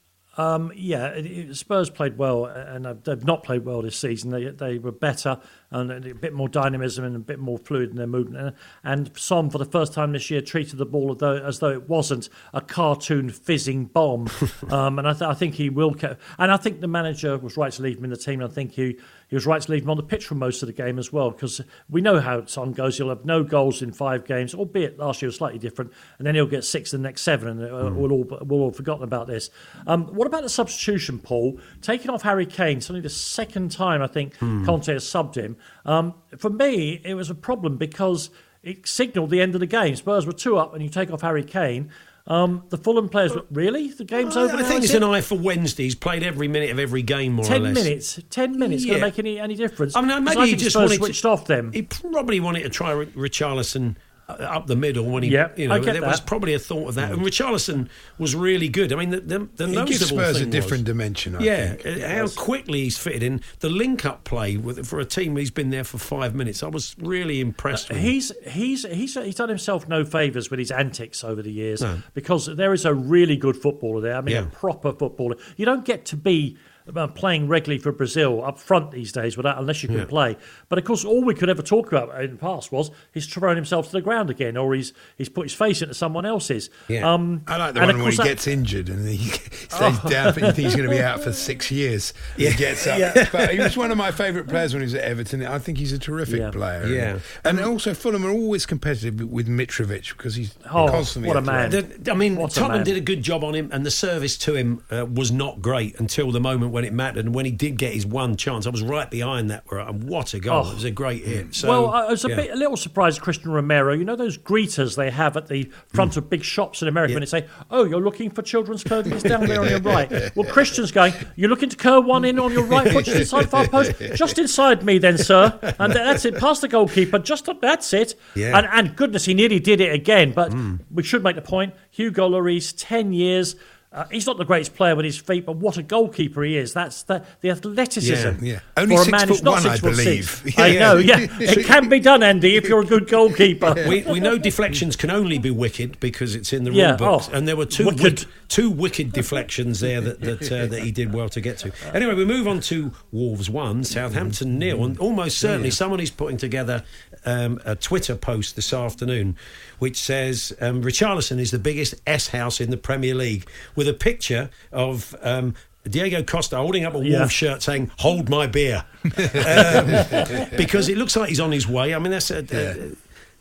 Um, yeah, it, it, Spurs played well, and they've not played well this season. They they were better and a bit more dynamism and a bit more fluid in their movement. And, and Son, for the first time this year, treated the ball as though, as though it wasn't a cartoon fizzing bomb. um, and I, th- I think he will. Ca- and I think the manager was right to leave him in the team. I think he, he was right to leave him on the pitch for most of the game as well, because we know how Son goes. He'll have no goals in five games, albeit last year was slightly different, and then he'll get six in the next seven, and mm. we'll all we'll all have forgotten about this. Um, what about the substitution, Paul? Taking off Harry Kane, it's only the second time I think mm. Conte has subbed him. Um, for me, it was a problem because it signalled the end of the game. Spurs were two up, and you take off Harry Kane. Um, the Fulham players, were, really? The game's well, over I now? think it's an eye for Wednesday. He's played every minute of every game, more ten or less. minutes. Ten minutes. Yeah. Going to make any, any difference? I mean, maybe I he think just Spurs wanted switched to, off them. He probably wanted to try Richarlison up the middle when he, Yeah, you know, I get there that. was probably a thought of that. And Richarlison was really good. I mean, the, the, the He noticeable gives Spurs thing a different was, dimension, I yeah, think. uh, how quickly he's fitted in. The link-up play with, for a team who's been there for five minutes, I was really impressed with. He's he's he's he's done himself no favours with his antics over the years, No. because there is a really good footballer there. I mean, Yeah. a proper footballer. You don't get to be uh, playing regularly for Brazil up front these days without unless you can Yeah. play. But of course, all we could ever talk about in the past was he's thrown himself to the ground again, or he's he's put his face into someone else's. Yeah. Um, I like the and one of where he course that- gets injured and he stays down. You think he's going to be out for six years. Yeah. He gets up. Yeah. But he was one of my favourite players when he was at Everton. I think he's a terrific Yeah. player. Yeah. And also Fulham are always competitive with Mitrovic because he's Oh, constantly what a athletic. man. The, I mean, What a Tottenham man. did a good job on him, and the service to him uh, was not great until the moment when it mattered. And when he did get his one chance, I was right behind that. And what a goal! Oh. It was a great hit. So, well, I was a yeah. bit, a little surprised, Christian Romero. You know those greeters they have at the front of big shops in America, Yeah. when they say, "Oh, you're looking for children's clothing? It's down there on your right." Well, Christian's going, "You're looking to curl one in on your right foot, just inside far post, just inside me, then, sir." And that's it, past the goalkeeper. Just that's it. Yeah. And, and goodness, he nearly did it again. But we should make the point: Hugo Lloris, ten years. Uh, he's not the greatest player with his feet, but what a goalkeeper he is. That's the, the athleticism. Yeah, yeah. Only for a six man who's foot not one, six I foot believe. Six. Yeah. I know, yeah. It can be done, Andy, if you're a good goalkeeper. We, we know deflections can only be wicked because it's in the Yeah, rule books, oh, and there were two wicked. wicked, two wicked deflections there that that, uh, that he did well to get to. Anyway, we move on to Wolves one, Southampton nil, and almost certainly someone is putting together um, a Twitter post this afternoon which says um, Richarlison is the biggest S house in the Premier League, with a picture of Um, Diego Costa holding up a Yeah. Wolves shirt saying, "Hold my beer," um, because it looks like he's on his way. I mean, that's a, Yeah.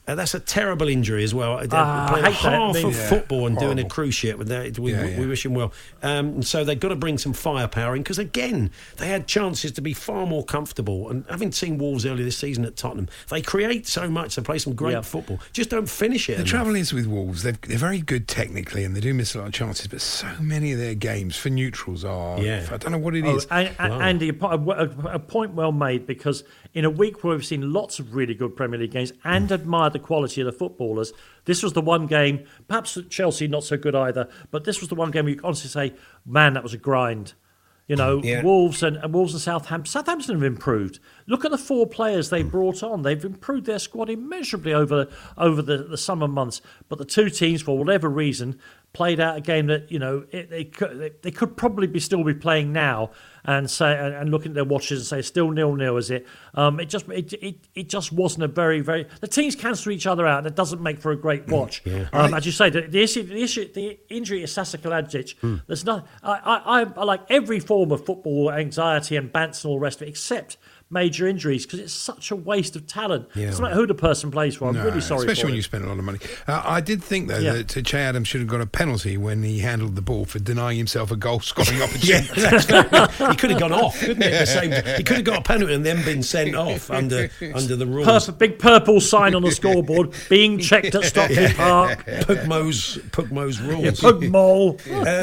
Uh, that's a terrible injury as well. Uh, Ah, playing I hate that. half I mean- of Yeah, football and doing a horrible. cruise ship. With that, we, Yeah, we, yeah. we wish him well. Um, and so they've got to bring some firepower in because, again, they had chances to be far more comfortable. And having seen Wolves earlier this season at Tottenham, they create so much. They play some great Yeah. football. Just don't finish it. The enough. trouble is with Wolves, they've, they're very good technically and they do miss a lot of chances, but so many of their games for neutrals are. Yeah. I don't know what it Oh, is. and, and- Wow. Andy, a, po- a, a point well made, because in a week where we've seen lots of really good Premier League games and admired the quality of the footballers, this was the one game, perhaps at Chelsea not so good either, but this was the one game where you could honestly say, man, that was a grind. You know, Yeah. Wolves and, and Wolves and Southampton. Southampton have improved. Look at the four players they brought on. They've improved their squad immeasurably over over the, the summer months. But the two teams, for whatever reason, played out a game that, you know, it, they could they, they could probably be still be playing now and say and, and looking at their watches and say still nil nil, is it? Um, it just it, it it just wasn't a very very the teams cancel each other out. And it doesn't make for a great watch. Yeah. Um, as you say, the, the issue the issue the injury of Sasa Kalajic. Hmm. There's not. I, I I I like every form of football anxiety and bants and all the rest of it, except major injuries, because it's such a waste of talent. Yeah. It doesn't matter who the person plays for. I'm No, really sorry especially for when it. you spend a lot of money. Uh, I did think though Yeah. that Che Adams should have got a penalty when he handled the ball for denying himself a goal scoring Yeah, opportunity. that's very, he could have gone off, couldn't he? At the same, he could have got a penalty and then been sent off under under the rules. Perfect, big purple sign on the scoreboard, being checked at Stockley Park. Pugmo's Pugmo's rules. Pug mole.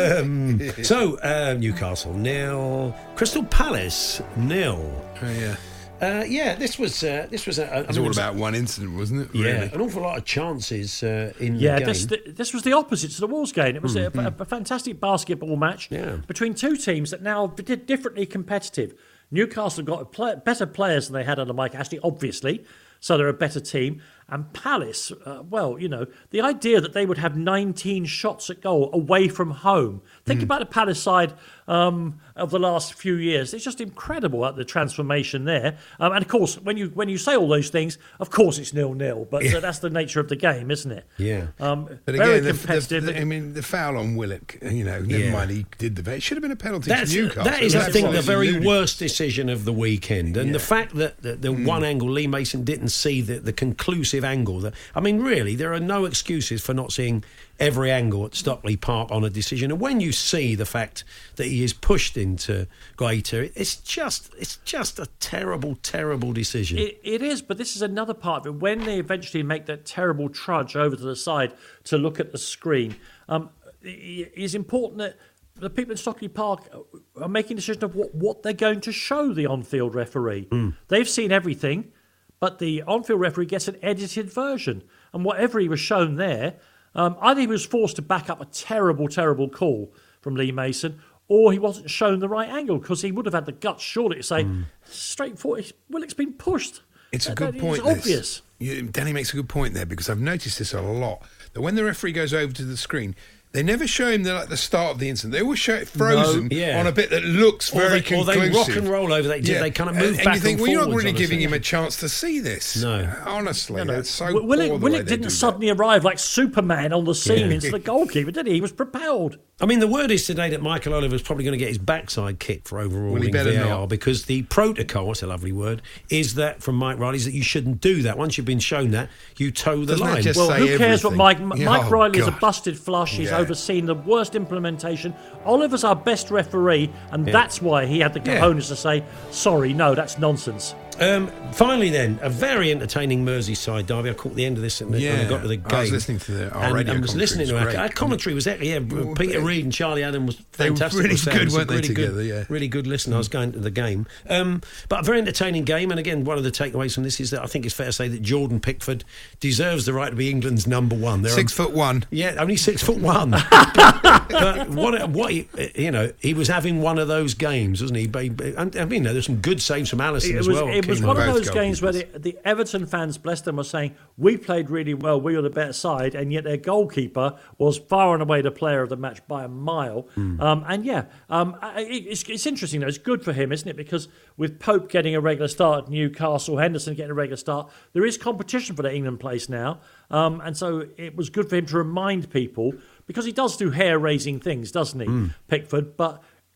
Um, so uh, Newcastle nil, Crystal Palace nil. Oh, yeah. Uh, yeah, this was uh, this was. A, I It was mean, all about one incident, wasn't it? yeah, Really? an awful lot of chances uh, in Yeah, the game. this, this was the opposite to the Wolves game. It was a, a, a fantastic basketball match Yeah. between two teams that now did differently competitive. Newcastle got play, better players than they had under Mike Ashley, obviously, so they're a better team. And Palace, uh, well, you know, the idea that they would have nineteen shots at goal away from home. Think about the Palace side um, of the last few years. It's just incredible at the transformation there. Um, and of course, when you when you say all those things, of course it's nil nil. But uh, that's the nature of the game, isn't it? Yeah. Um, But very again, the, competitive. the, the, I mean, the foul on Willock, you know, never Yeah. mind, he did the. It should have been a penalty That's, to Newcastle. that is, I That's think, the absolutely very ludicrous. worst decision of the weekend. And the Yeah. fact that the, the one angle, Lee Mason didn't see the, the conclusive angle. That, I mean, really, there are no excuses for not seeing every angle at Stockley Park on a decision. And when you see the fact that he is pushed into Guaita, it's just, it's just a terrible, terrible decision. It, it is, but this is another part of it. When they eventually make that terrible trudge over to the side to look at the screen, um, it is important that the people in Stockley Park are making a decision of what, what they're going to show the on-field referee. They've seen everything, but the on-field referee gets an edited version. And whatever he was shown there, um, either he was forced to back up a terrible, terrible call from Lee Mason, or he wasn't shown the right angle, because he would have had the guts, surely, to say, straight forward, Willock's been pushed. It's a That- good that point. It's this. obvious. You, Danny makes a good point there, because I've noticed this a lot. That when the referee goes over to the screen, they never show him the, like the start of the incident. They always show it frozen No, yeah. on a bit that looks Or very they- or conclusive. they rock and roll over. They- they kind of move and, back and you think, and well, you're not forwards really on a giving him a second. chance to see this. No. honestly, No, no. that's so. Wi- Willock, poor the Willock way they didn't do suddenly arrive like Superman on the scene into the goalkeeper, did he? He was propelled. I mean, the word is today that Michael Oliver's probably going to get his backside kicked for Well, he overruling better V A R not. because the protocol, what's a lovely word, is that from Mike Riley is that you shouldn't do that. Once you've been shown that, you toe the Doesn't that line. just Well, say who cares what everything? Mike... Yeah, Mike oh, Riley is a God. busted flush. He's Yeah. overseen the worst implementation. Oliver's our best referee, and that's why he had the Yeah. cojones to say, sorry, no, that's nonsense. Um, finally, then, a very entertaining Merseyside derby. I caught the end of this and when I Yeah, got to the game. I was listening to the- our and, radio and was commentary. listening It to was our, great. our commentary. Was actually, yeah, Well, Peter they- Reid and Charlie Adam was they were fantastic. really with good, sounds. weren't they, really together, Good, yeah. really good listen. I was going to the game. Um, but a very entertaining game. And again, one of the takeaways from this is that I think it's fair to say that Jordan Pickford deserves the right to be England's number one. There Six are, foot one. Yeah, only six foot one. but, but what, what he, you know, he was having one of those games, wasn't he? But he- I mean, there's some good saves from Alisson It as was, well. it was Keane. one of Both those games where goalkeepers. the, the Everton fans, bless them, were saying, we played really well, we were the better side, and yet their goalkeeper was far and away the player of the match by a mile. Hmm. Um, and yeah, um, I- it, it's, it's interesting, though. It's good for him, isn't it? Because with Pope getting a regular start at Newcastle, Henderson getting a regular start, there is competition for the England place now. Um, and so it was good for him to remind people, because he does do hair-raising things, doesn't he, Hmm. Pickford? But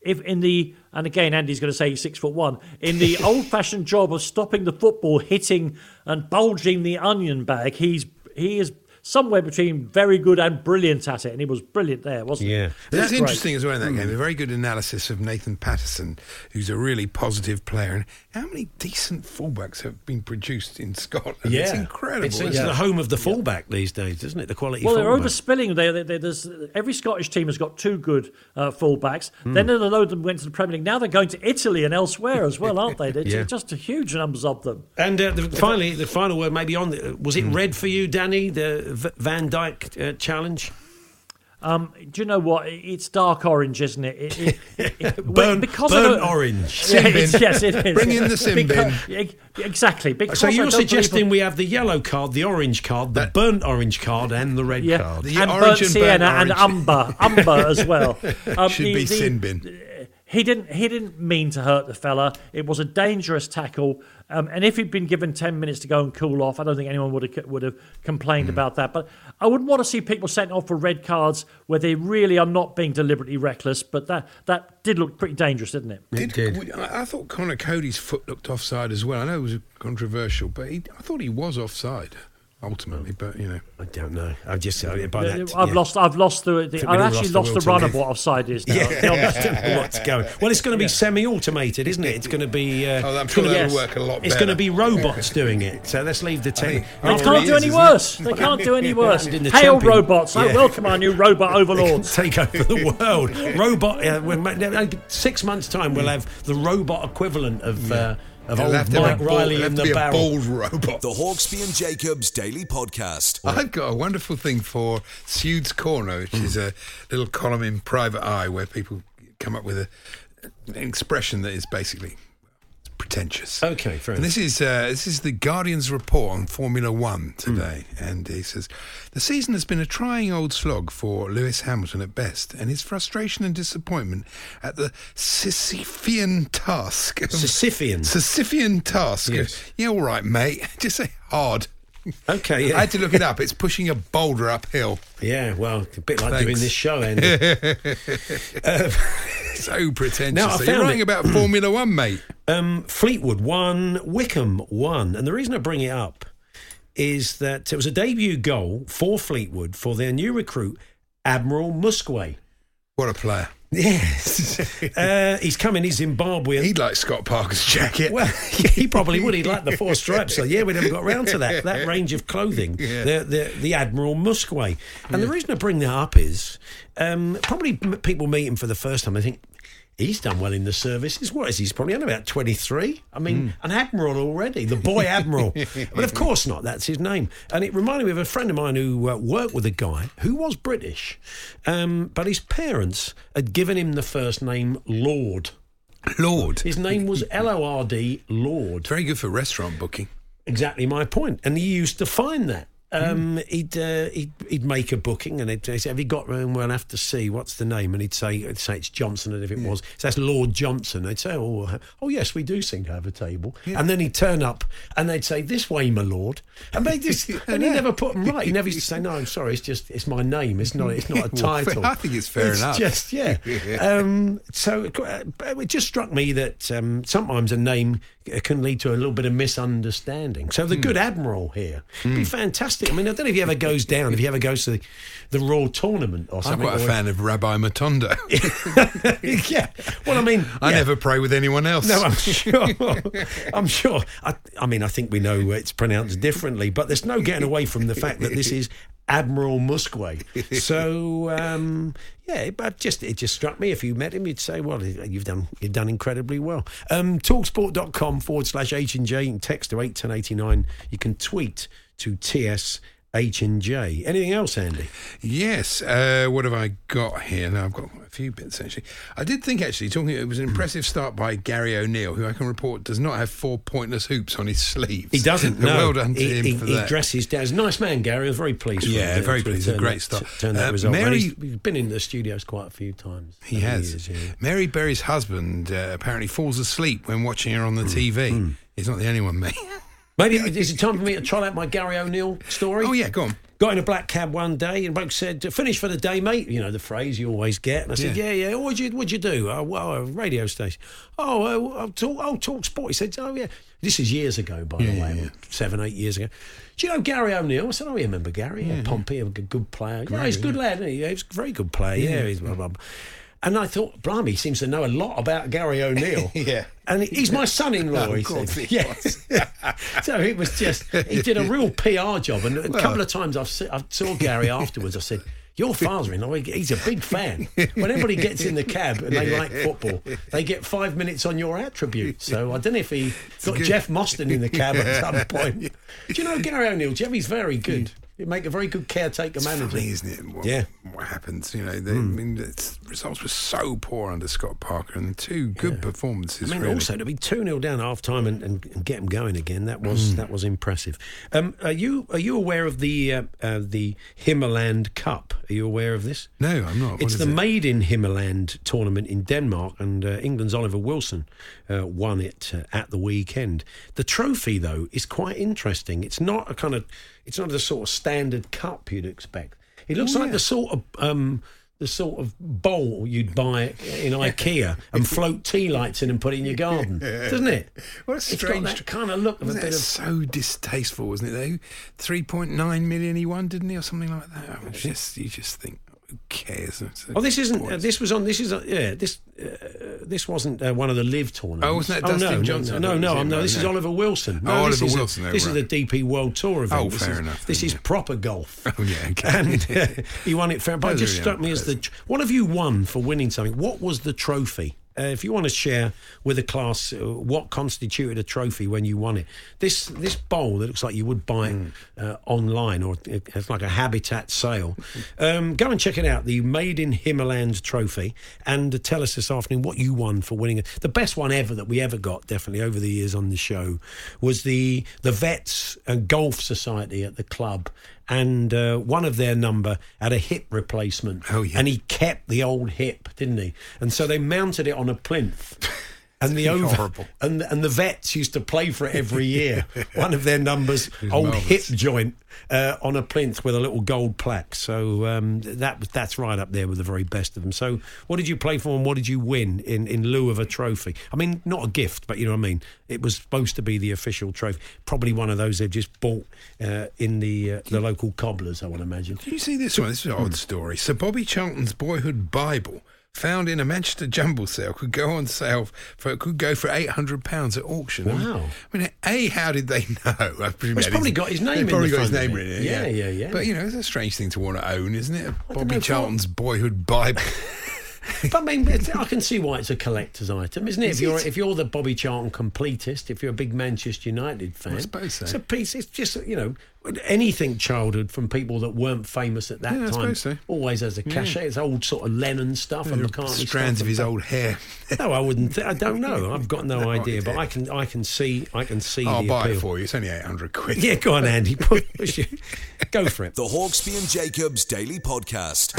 if in the, and again, Andy's going to say he's six foot one, in the old-fashioned job of stopping the football hitting and bulging the onion bag, he's he is somewhere between very good and brilliant at it, and he was brilliant there, wasn't he? Yeah. That's great. interesting as well in that game. A very good analysis of Nathan Patterson, who's a really positive player. And how many decent fullbacks have been produced in Scotland? Yeah. It's incredible. It's, isn't it's it? the home of the fullback these days, isn't it? The quality Well, they're fullback. overspilling. They, they, there's, every Scottish team has got two good uh, fullbacks. Mm. Then a load of them went to the Premier League. Now they're going to Italy and elsewhere as well, aren't they? They're Yeah. just a huge numbers of them. And uh, the, finally, the final word maybe on, the, was it red for you, Danny, the v- Van Dijk uh, challenge? Um, do you know what? It's dark orange, isn't it? it, it, it burnt because burnt I orange. Yeah, it's, yes, it is. Bring in the sin because, bin. Exactly. Because So I you're don't suggesting believe- we have the yellow card, the orange card, the That- burnt orange card, and the red yeah, card. The and orange burnt and sienna burnt and orange. umber, umber as well. Um, Should the- be the- sin bin. He didn't. He didn't mean to hurt the fella. It was a dangerous tackle, um, and if he'd been given ten minutes to go and cool off, I don't think anyone would have would have complained mm. about that. But I wouldn't want to see people sent off for red cards where they really are not being deliberately reckless. But that that did look pretty dangerous, didn't it? It did. we- I I thought Connor Cody's foot looked offside as well. I know it was controversial, but he, I thought he was offside ultimately. But you know, I don't know. I've just uh, by that. I've yeah. lost. I've lost the. the Think I've we've actually lost the lost will the to run live. of what offside is now. Yeah, To be honest. I don't know what's going. Well, it's going to be semi-automated, isn't it? It's going to be. Uh, oh, I'm it's sure gonna that'll be- work a lot better. It's going to be robots doing it. So let's leave the tech. think- They Oh, can't it do is, any isn't worse. it? They can't do any worse. In the Hail champion- robots! I Yeah. welcome our new robot overlords. Take over the world. Robot. Uh, we're ma- six months' time, we'll have the robot equivalent of uh, of It'll old have to Mike be a ball- Riley it'll in have to the be barrel. a bald robot. The Hawksby and Jacobs Daily Podcast. I've got a wonderful thing for Sude's Corner, which is a little column in Private Eye where people come up with a, an expression that is basically pretentious. Okay, fair And enough. this is uh, this is the Guardian's report on Formula One today, Hmm. and he says the season has been a trying old slog for Lewis Hamilton at best, and his frustration and disappointment at the Sisyphean task. Of, Sisyphean. Sisyphean task. of- Yes. yeah, all right, mate. Just say hard. Okay, I yeah. had to look it up. It's pushing a boulder uphill. Yeah, well, a bit like Thanks. doing this show, Andy. So pretentious. Now, I So you're found writing it. about Formula One, mate. Um, Fleetwood won, Wickham won. And the reason I bring it up is that it was a debut goal for Fleetwood for their new recruit, Admiral Musquay. What a player. Yes. uh, he's coming, he's Zimbabwean. He'd like Scott Parker's jacket. Well, he probably would. He'd like the four stripes. So, yeah, we never got round to that. That range of clothing, Yeah. the, the the Admiral Musquay. And the reason I bring that up is um, probably m- people meet him for the first time. I think he's done well in the service. He's, what is he? He's probably only about twenty-three. I mean, an Admiral already, the boy Admiral. But of course not. That's his name. And it reminded me of a friend of mine who uh, worked with a guy who was British, um, but his parents had given him the first name Lord. Lord. His name was L O R D, Lord. Very good for restaurant booking. Exactly my point. And he used to find that. Um, he'd, uh, he'd he'd make a booking and he'd say, have you got room? We'll have to see. What's the name? And he'd say, he'd say it's Johnson. And if it was, so that's Lord Johnson. They'd say, oh, oh, yes, we do seem to have a table. And then he'd turn up and they'd say, this way, my lord. And they just, and he never put them right. He never used to say, no, I'm sorry, it's just, it's my name. It's not, it's not a Well, title. I think it's fair It's enough. just, yeah. um, so uh, it just struck me that um, sometimes a name can lead to a little bit of misunderstanding. So the good Admiral here would be fantastic. I mean, I don't know if he ever goes down, if he ever goes to the, the Royal Tournament or I'm something. quite a or- fan of Rabbi Matondo. yeah. Well, I mean, I yeah. never pray with anyone else. No, I'm sure. I'm sure. I, I mean, I think we know it's pronounced differently, but there's no getting away from the fact that this is Admiral Musquay. So, um, yeah, but just it just struck me. If you met him, you'd say, "Well, you've done you've done incredibly well." Um, Talksport.com forward slash H and J. You can text to eight ten eighty nine. You can tweet to T S H and J. Anything else, Andy? Yes. Uh, what have I got here? Now, I've got a few bits, actually. I did think, actually, talking, it was an impressive start by Gary O'Neill, who I can report does not have four pointless hoops on his sleeves. He doesn't. So No, well done to he, him he, for he that. dresses down. He's a nice man, Gary. I was very pleased. with Yeah, him, very to pleased. A turn great that- start. to Turn that Uh, result. And Mary- he's, he's been in the studios quite a few times. He over the has. years, yeah. Mary Berry's husband uh, apparently falls asleep when watching her on the Hmm. T V. He's not the only one, mate. Maybe is it time for me to try out my Gary O'Neill story? Oh, yeah, go on. Got in a black cab one day and bloke said, "Finish for the day, mate." You know, the phrase you always get. And I said, yeah, yeah. yeah. What'd you, what'd you do? Oh, well, a radio station. Oh, uh, I'll talk, I'll talk sport. He said, oh, yeah. This is years ago, by yeah, the way, yeah, yeah. seven, eight years ago. Do you know Gary O'Neill? I said, oh, I remember Gary. Yeah, yeah. Pompey, a good, good player. Great, yeah, he's a good yeah. lad. He? He's a very good player. Yeah, yeah he's blah, blah, blah. And I thought, blimey, he seems to know a lot about Gary O'Neill. yeah. And he's my son-in-law, he said. He yeah. So it was just, he did a real P R job. And a well, couple of times I've se- I saw Gary afterwards, I said, your father-in-law, he's a big fan. When everybody gets in the cab and they like football, they get five minutes on your attribute. So I don't know if he got Jeff Mostyn in the cab at some point. Do you know Gary O'Neill? Jeffy's very good. He'd make a very good caretaker it's manager. Funny, isn't it? What, yeah. What happens? You know, the mm. I mean, the results were so poor under Scott Parker, and two good yeah. performances. I mean, really. also to be two nil down at half time and, and, and get them going again. That was mm. that was impressive. Um, are you are you aware of the uh, uh, the Himmerland Cup? Are you aware of this? No, I'm not. What it's is the it? Made in Himmerland tournament in Denmark, and uh, England's Oliver Wilson uh, won it uh, at the weekend. The trophy, though, is quite interesting. It's not a kind of It's not the sort of standard cup you'd expect. It looks oh, like yeah. the sort of um, the sort of bowl you'd buy in IKEA and float tea lights in and put it in your garden, doesn't it? Well, it's, it's strange. got that kind of look of a bit of so distasteful, wasn't it? Though three point nine million he won, didn't he, or something like that? I mean, just you just think. Who cares? Oh, this isn't. Uh, this was on. This is. Uh, yeah. This. Uh, this wasn't uh, one of the live tournaments. Oh, wasn't that Dustin oh, no, Johnson? No, no, no. no, no this no. is Oliver Wilson. No, oh, Oliver this Wilson. Is a, no, this right. is the D P World Tour event. Oh, this fair is, enough. This then, is yeah. proper golf. Oh yeah. Okay. And uh, he won it fair. But it just really struck me as the. What have you won for winning something? What was the trophy? Uh, if you want to share with the class uh, what constituted a trophy when you won it, this this bowl that looks like you would buy mm. uh, online, or it's like a Habitat sale. Um, go and check it out, the Made in Himmerland trophy, and uh, tell us this afternoon what you won for winning it. The best one ever that we ever got, definitely over the years on the show, was the the Vets uh, Golf Society at the club. And uh, one of their number had a hip replacement. Oh, yeah. And he kept the old hip, didn't he? And so they mounted it on a plinth. And the over horrible. and and the Vets used to play for it every year. One of their numbers, old marvellous. hip joint uh, on a plinth with a little gold plaque. So um, that that's right up there with the very best of them. So what did you play for, and what did you win in, in lieu of a trophy? I mean, not a gift, but you know what I mean. It was supposed to be the official trophy. Probably one of those they've just bought uh, in the uh, the local cobblers, I would imagine. Did you see this one? This is an odd story. Sir Bobby Charlton's boyhood Bible, found in a Manchester jumble sale, could go on sale for could go for eight hundred pounds at auction. Wow! I mean, a how did they know? I presume well, it's probably got his name. in Probably the got his front name of in it. it. Yeah, yeah, yeah, yeah. But you know, it's a strange thing to want to own, isn't it? I Bobby know, Charlton's boyhood Bible. But I mean, I can see why it's a collector's item, isn't it? Is if you're it? if you're the Bobby Charlton completist, if you're a big Manchester United fan, I suppose so. It's a piece. It's just, you know, anything childhood from people that weren't famous at that Yeah, I time. suppose so. Always has a cachet. Yeah. It's old sort of Lennon stuff and McCartney strands stuff of his and- old hair. No, I wouldn't. Th- I don't know. I've got no, No idea. But idea. I can. I can see. I can see. I'll the buy appeal. it for you. It's only eight hundred quid. Yeah, go on, Andy. Push you. Go for it. The Hawksby and Jacobs Daily Podcast.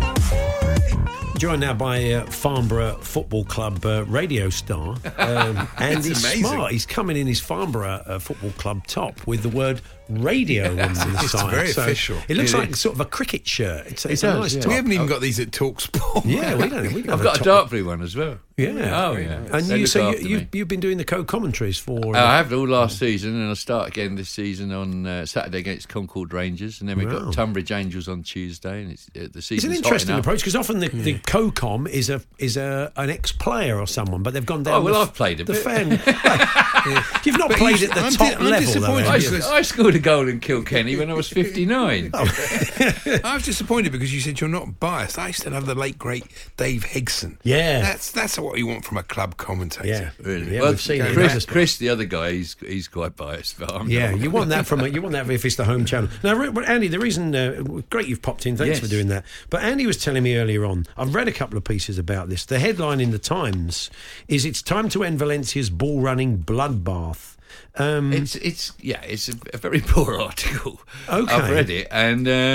Joined now by uh, Farnborough Football Club uh, radio star um, Andy amazing. Smart. He's coming in his Farnborough uh, Football Club top with the word radio on the It's side. very So official. It looks It like is. sort of a cricket shirt. It's, it's It a does, nice yeah. top. We haven't even got these at TalkSport. Yeah, we don't. We've I've got a Dartbury one as well. Yeah. Oh, yeah. And They you, look so you, after you've, me. you've been doing the co-commentaries for... Uh, I have all last season, and I start again this season on uh, Saturday against Concord Rangers, and then we've Wow. got Tunbridge Angels on Tuesday, and it's uh, the It's season's an interesting hot enough. approach, because often the, the co-com is a is a an ex-player or someone, but they've gone down. Oh, well, the, I've played a the bit. fan. Yeah. You've not But played you- at the I'm top di- I'm level, though. disappointed have I, you? because- I scored a goal in Kilkenny when I was fifty-nine. I was disappointed because you said you're not biased. I used to love the late great Dave Higson. Yeah. that's that's what you want from a club commentator. Yeah, Really? Yeah, well, we've seen it in Chris, others. Chris, the other guy, he's he's quite biased, but I'm Yeah, not. you want that from a, you want that if it's the home channel. Now, Re- well, Andy, the reason uh, great you've popped in. Thanks Yes. for doing that. But Andy was telling me earlier on. I've read a couple of pieces about this. The headline in the Times is "It's time to end Valencia's ball running bloodbath." Um, It's it's yeah, it's a, a very poor article. Okay. I've read it, and um,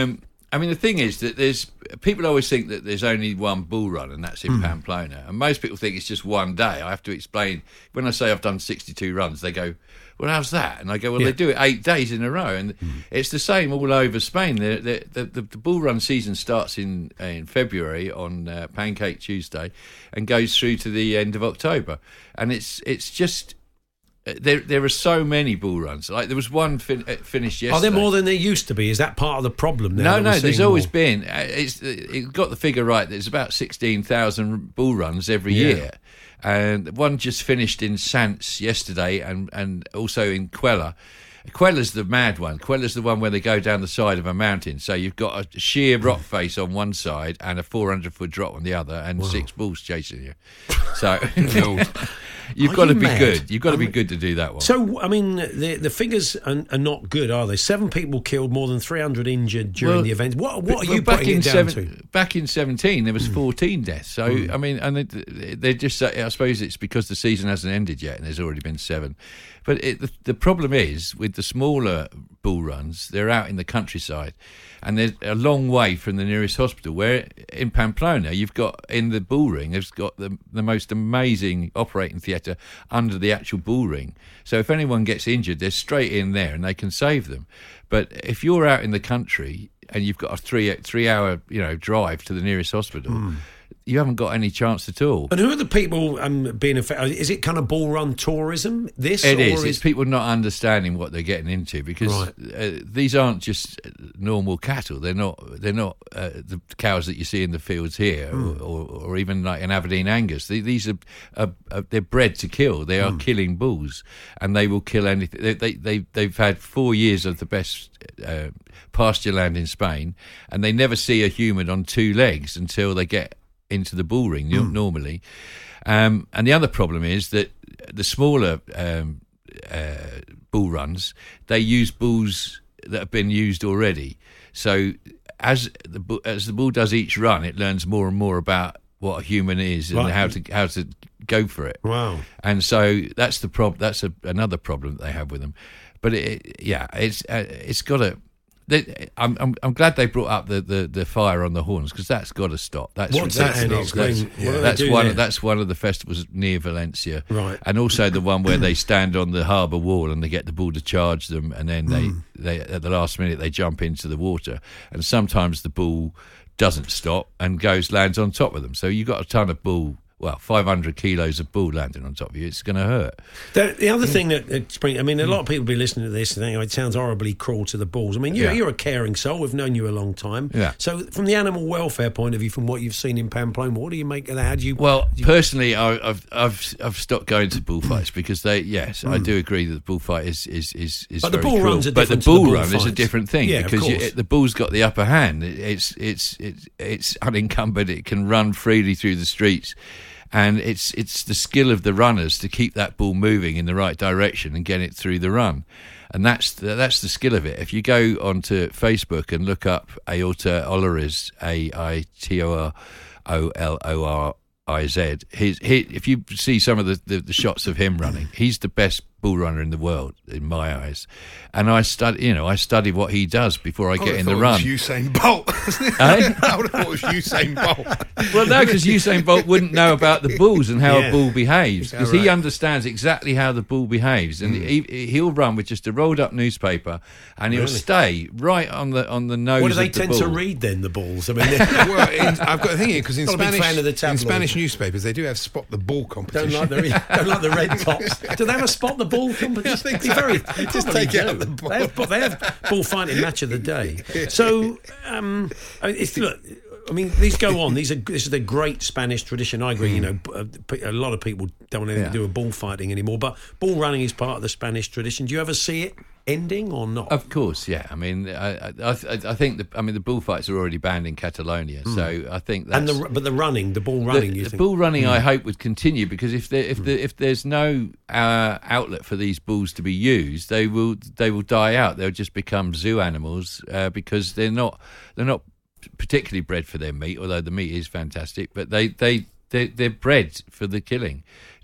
I mean, the thing is that there's people always think that there's only one bull run, and that's in mm. Pamplona. And most people think it's just one day. I have to explain when I say I've done sixty-two runs. They go, "Well, how's that?" And I go, "Well, yeah. they do it eight days in a row, and mm. it's the same all over Spain. The the, the, the, the bull run season starts in in February on uh, Pancake Tuesday, and goes through to the end of October, and it's it's just." There, there are so many bull runs. Like there was one fin- finished yesterday. Are there more than there used to be? Is that part of the problem? There no, no. There's always more? been. It's it got the figure right. There's about sixteen thousand bull runs every yeah. year, and one just finished in Sants yesterday, and and also in Quella. Quella's the mad one. Quella's the one where they go down the side of a mountain. So you've got a sheer rock face on one side and a four hundred foot drop on the other, and wow. six bulls chasing you. So you've Are got you to be mad? good. You've got to I mean, be good to do that one. So, I mean, the the figures are, are not good, are they? Seven people killed, more than three hundred injured during well, the event. What, what are well, you back putting in it down seven, to? Back in seventeen, there was fourteen deaths. So, mm. I mean, and they, they just, I suppose it's because the season hasn't ended yet and there's already been seven. But it, the, the problem is, with the smaller bull runs, they're out in the countryside and they're a long way from the nearest hospital, where in Pamplona, you've got, in the bull ring, they've got the, the most amazing operating theatre under the actual bull ring. So if anyone gets injured, they're straight in there and they can save them. But if you're out in the country and you've got a three three hour you know drive to the nearest hospital, mm. you haven't got any chance at all. And who are the people um, being affected? Is it kind of bull run tourism? This it or is. is. It's people not understanding what they're getting into, because right. uh, these aren't just normal cattle. They're not. They're not uh, the cows that you see in the fields here, mm. or, or, or even like in Aberdeen Angus. They, these are, are, are they're bred to kill. They are mm. killing bulls, and they will kill anything. They, they, they they've had four years of the best uh, pasture land in Spain, and they never see a human on two legs until they get into the bull ring mm. normally. Um, and the other problem is that the smaller um, uh, bull runs, they use bulls that have been used already. So as the as the bull does each run, it learns more and more about what a human is and right. how to how to go for it. Wow! And so that's the prob- That's a, another problem that they have with them. But it, yeah, it's uh, it's got to. They, I'm, I'm I'm glad they brought up the, the, the fire on the horns, because that's got to stop. That's What's that's, that? that's, that's, yeah. that's one there? that's one of the festivals near Valencia, right? And also the one where they stand on the harbour wall and they get the bull to charge them, and then they, mm. they at the last minute they jump into the water, and sometimes the bull doesn't stop and goes lands on top of them. So you've got a ton of bull. Well, five hundred kilos of bull landing on top of you, it's going to hurt. The, the other thing that, that I mean, a lot of people be listening to this and think, oh, it sounds horribly cruel to the bulls. I mean, you're, yeah. you're a caring soul. We've known you a long time. Yeah. So from the animal welfare point of view, from what you've seen in Pamplona, what do you make of that? How do you... Well, do you... personally, I, I've I've I've stopped going to bullfights because they, yes, mm. I do agree that the bullfight is is is, is but very the bull cruel. runs are But the different bull to the run bullfights. is a different thing, yeah, because you, the bull's got the upper hand. It, it's it's it's it's unencumbered. It can run freely through the streets. And it's it's the skill of the runners to keep that bull moving in the right direction and get it through the run, and that's the, that's the skill of it. If you go onto Facebook and look up Ailton Oloriz, A I T O R O L O R I Z, his, he, if you see some of the, the, the shots of him running, he's the best bull runner in the world in my eyes. And I study, you know, I study what he does before I, I get in the run. It was Usain Bolt. Eh? I would have thought it was Usain Bolt. Well, no, because Usain Bolt wouldn't know about the bulls and how yeah. a bull behaves, because right. he understands exactly how the bull behaves, and mm. he, he'll run with just a rolled up newspaper, and he'll really? stay right on the on the nose. What do they of the tend bull. to read then? The bulls. I mean, well, in, I've got to think here, because in Not Spanish, a big fan of the in Spanish newspapers they do have spot the bull competition. Don't like the don't like the red tops. Do they have a spot the bull competition? I think Be so. very, just take do. out the bull. They have, they have bullfighting match of the day. So, um, I mean, it's, look, I mean, these go on. These are this is a great Spanish tradition. I agree. You know, a lot of people don't want anything yeah. to do with bullfighting anymore, but bull running is part of the Spanish tradition. Do you ever see it ending or not? Of course, yeah. I mean, I, I, I think the, I mean the bullfights are already banned in Catalonia, mm. so I think that's... And the but the running, the bull running, the, you the think? bull running, mm. I hope would continue, because if there, if mm. the, if there's no uh, outlet for these bulls to be used, they will they will die out. They'll just become zoo animals uh, because they're not they're not particularly bred for their meat, although the meat is fantastic. But they they they they're bred for the killing.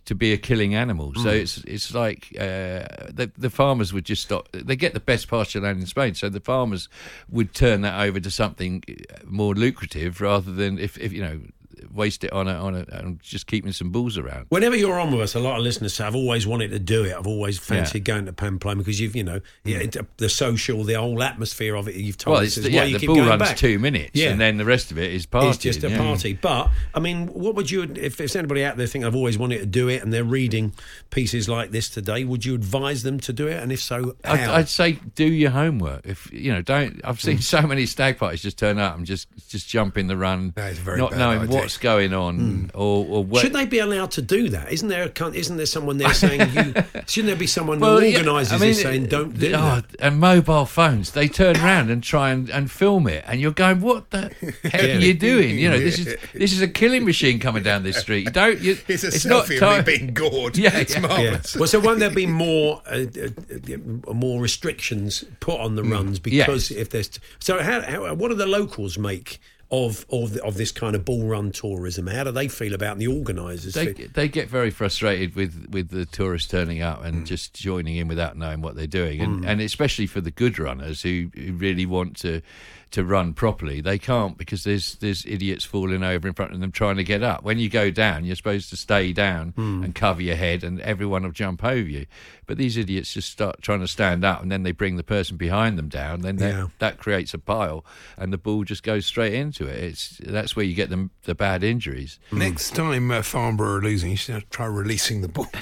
to be a killing animal. So Mm. it's it's like uh, the, the farmers would just stop. They get the best pasture land in Spain, so the farmers would turn that over to something more lucrative rather than if, if you know. waste it on a, on a on just keeping some bulls around. Whenever you're on with us, a lot of listeners say, I've always wanted to do it. I've always fancied Yeah. going to Pamplona because you've, you know, yeah, it, the social, the whole atmosphere of it. You've told Well, us it's, is yeah, why you the keep bull going runs back. two minutes, Yeah. and then the rest of it is party. It's just a yeah. party. But I mean, what would you, if there's anybody out there thinking I've always wanted to do it, and they're reading pieces like this today, would you advise them to do it? And if so, how? I'd, I'd say do your homework. If you know, don't. I've seen so many stag parties just turn up and just just jump in the run, That is a very not bad knowing idea. what's going on, or, or what. Should they be allowed to do that? Isn't there? A, con- isn't there someone there saying you? Shouldn't there be someone Well, who yeah, organises I mean, this saying don't do oh, that? And mobile phones, they turn around and try and, and film it, and you're going, "What the heck are you doing?" You know, this is this is a killing machine coming down this street. You don't. You, It's a it's not selfie time- of me being gored. Yeah, it's yeah. Yeah. marvellous. Well, so won't there be more uh, uh, uh, more restrictions put on the runs because Yes. if there's so how, how what do the locals make of of of this kind of bull run tourism? How do they feel about the organisers? They feel- they get very frustrated with, with the tourists turning up and just joining in without knowing what they're doing, and and especially for the good runners who, who really want to to run properly, they can't because there's there's idiots falling over in front of them trying to get up. When you go down, you're supposed to stay down and cover your head, and everyone will jump over you. But these idiots just start trying to stand up, and then they bring the person behind them down. Then that, Yeah. that creates a pile, and the bull just goes straight into it. It's that's where you get the the bad injuries. Next time uh, Farnborough are losing, you should try releasing the bulls.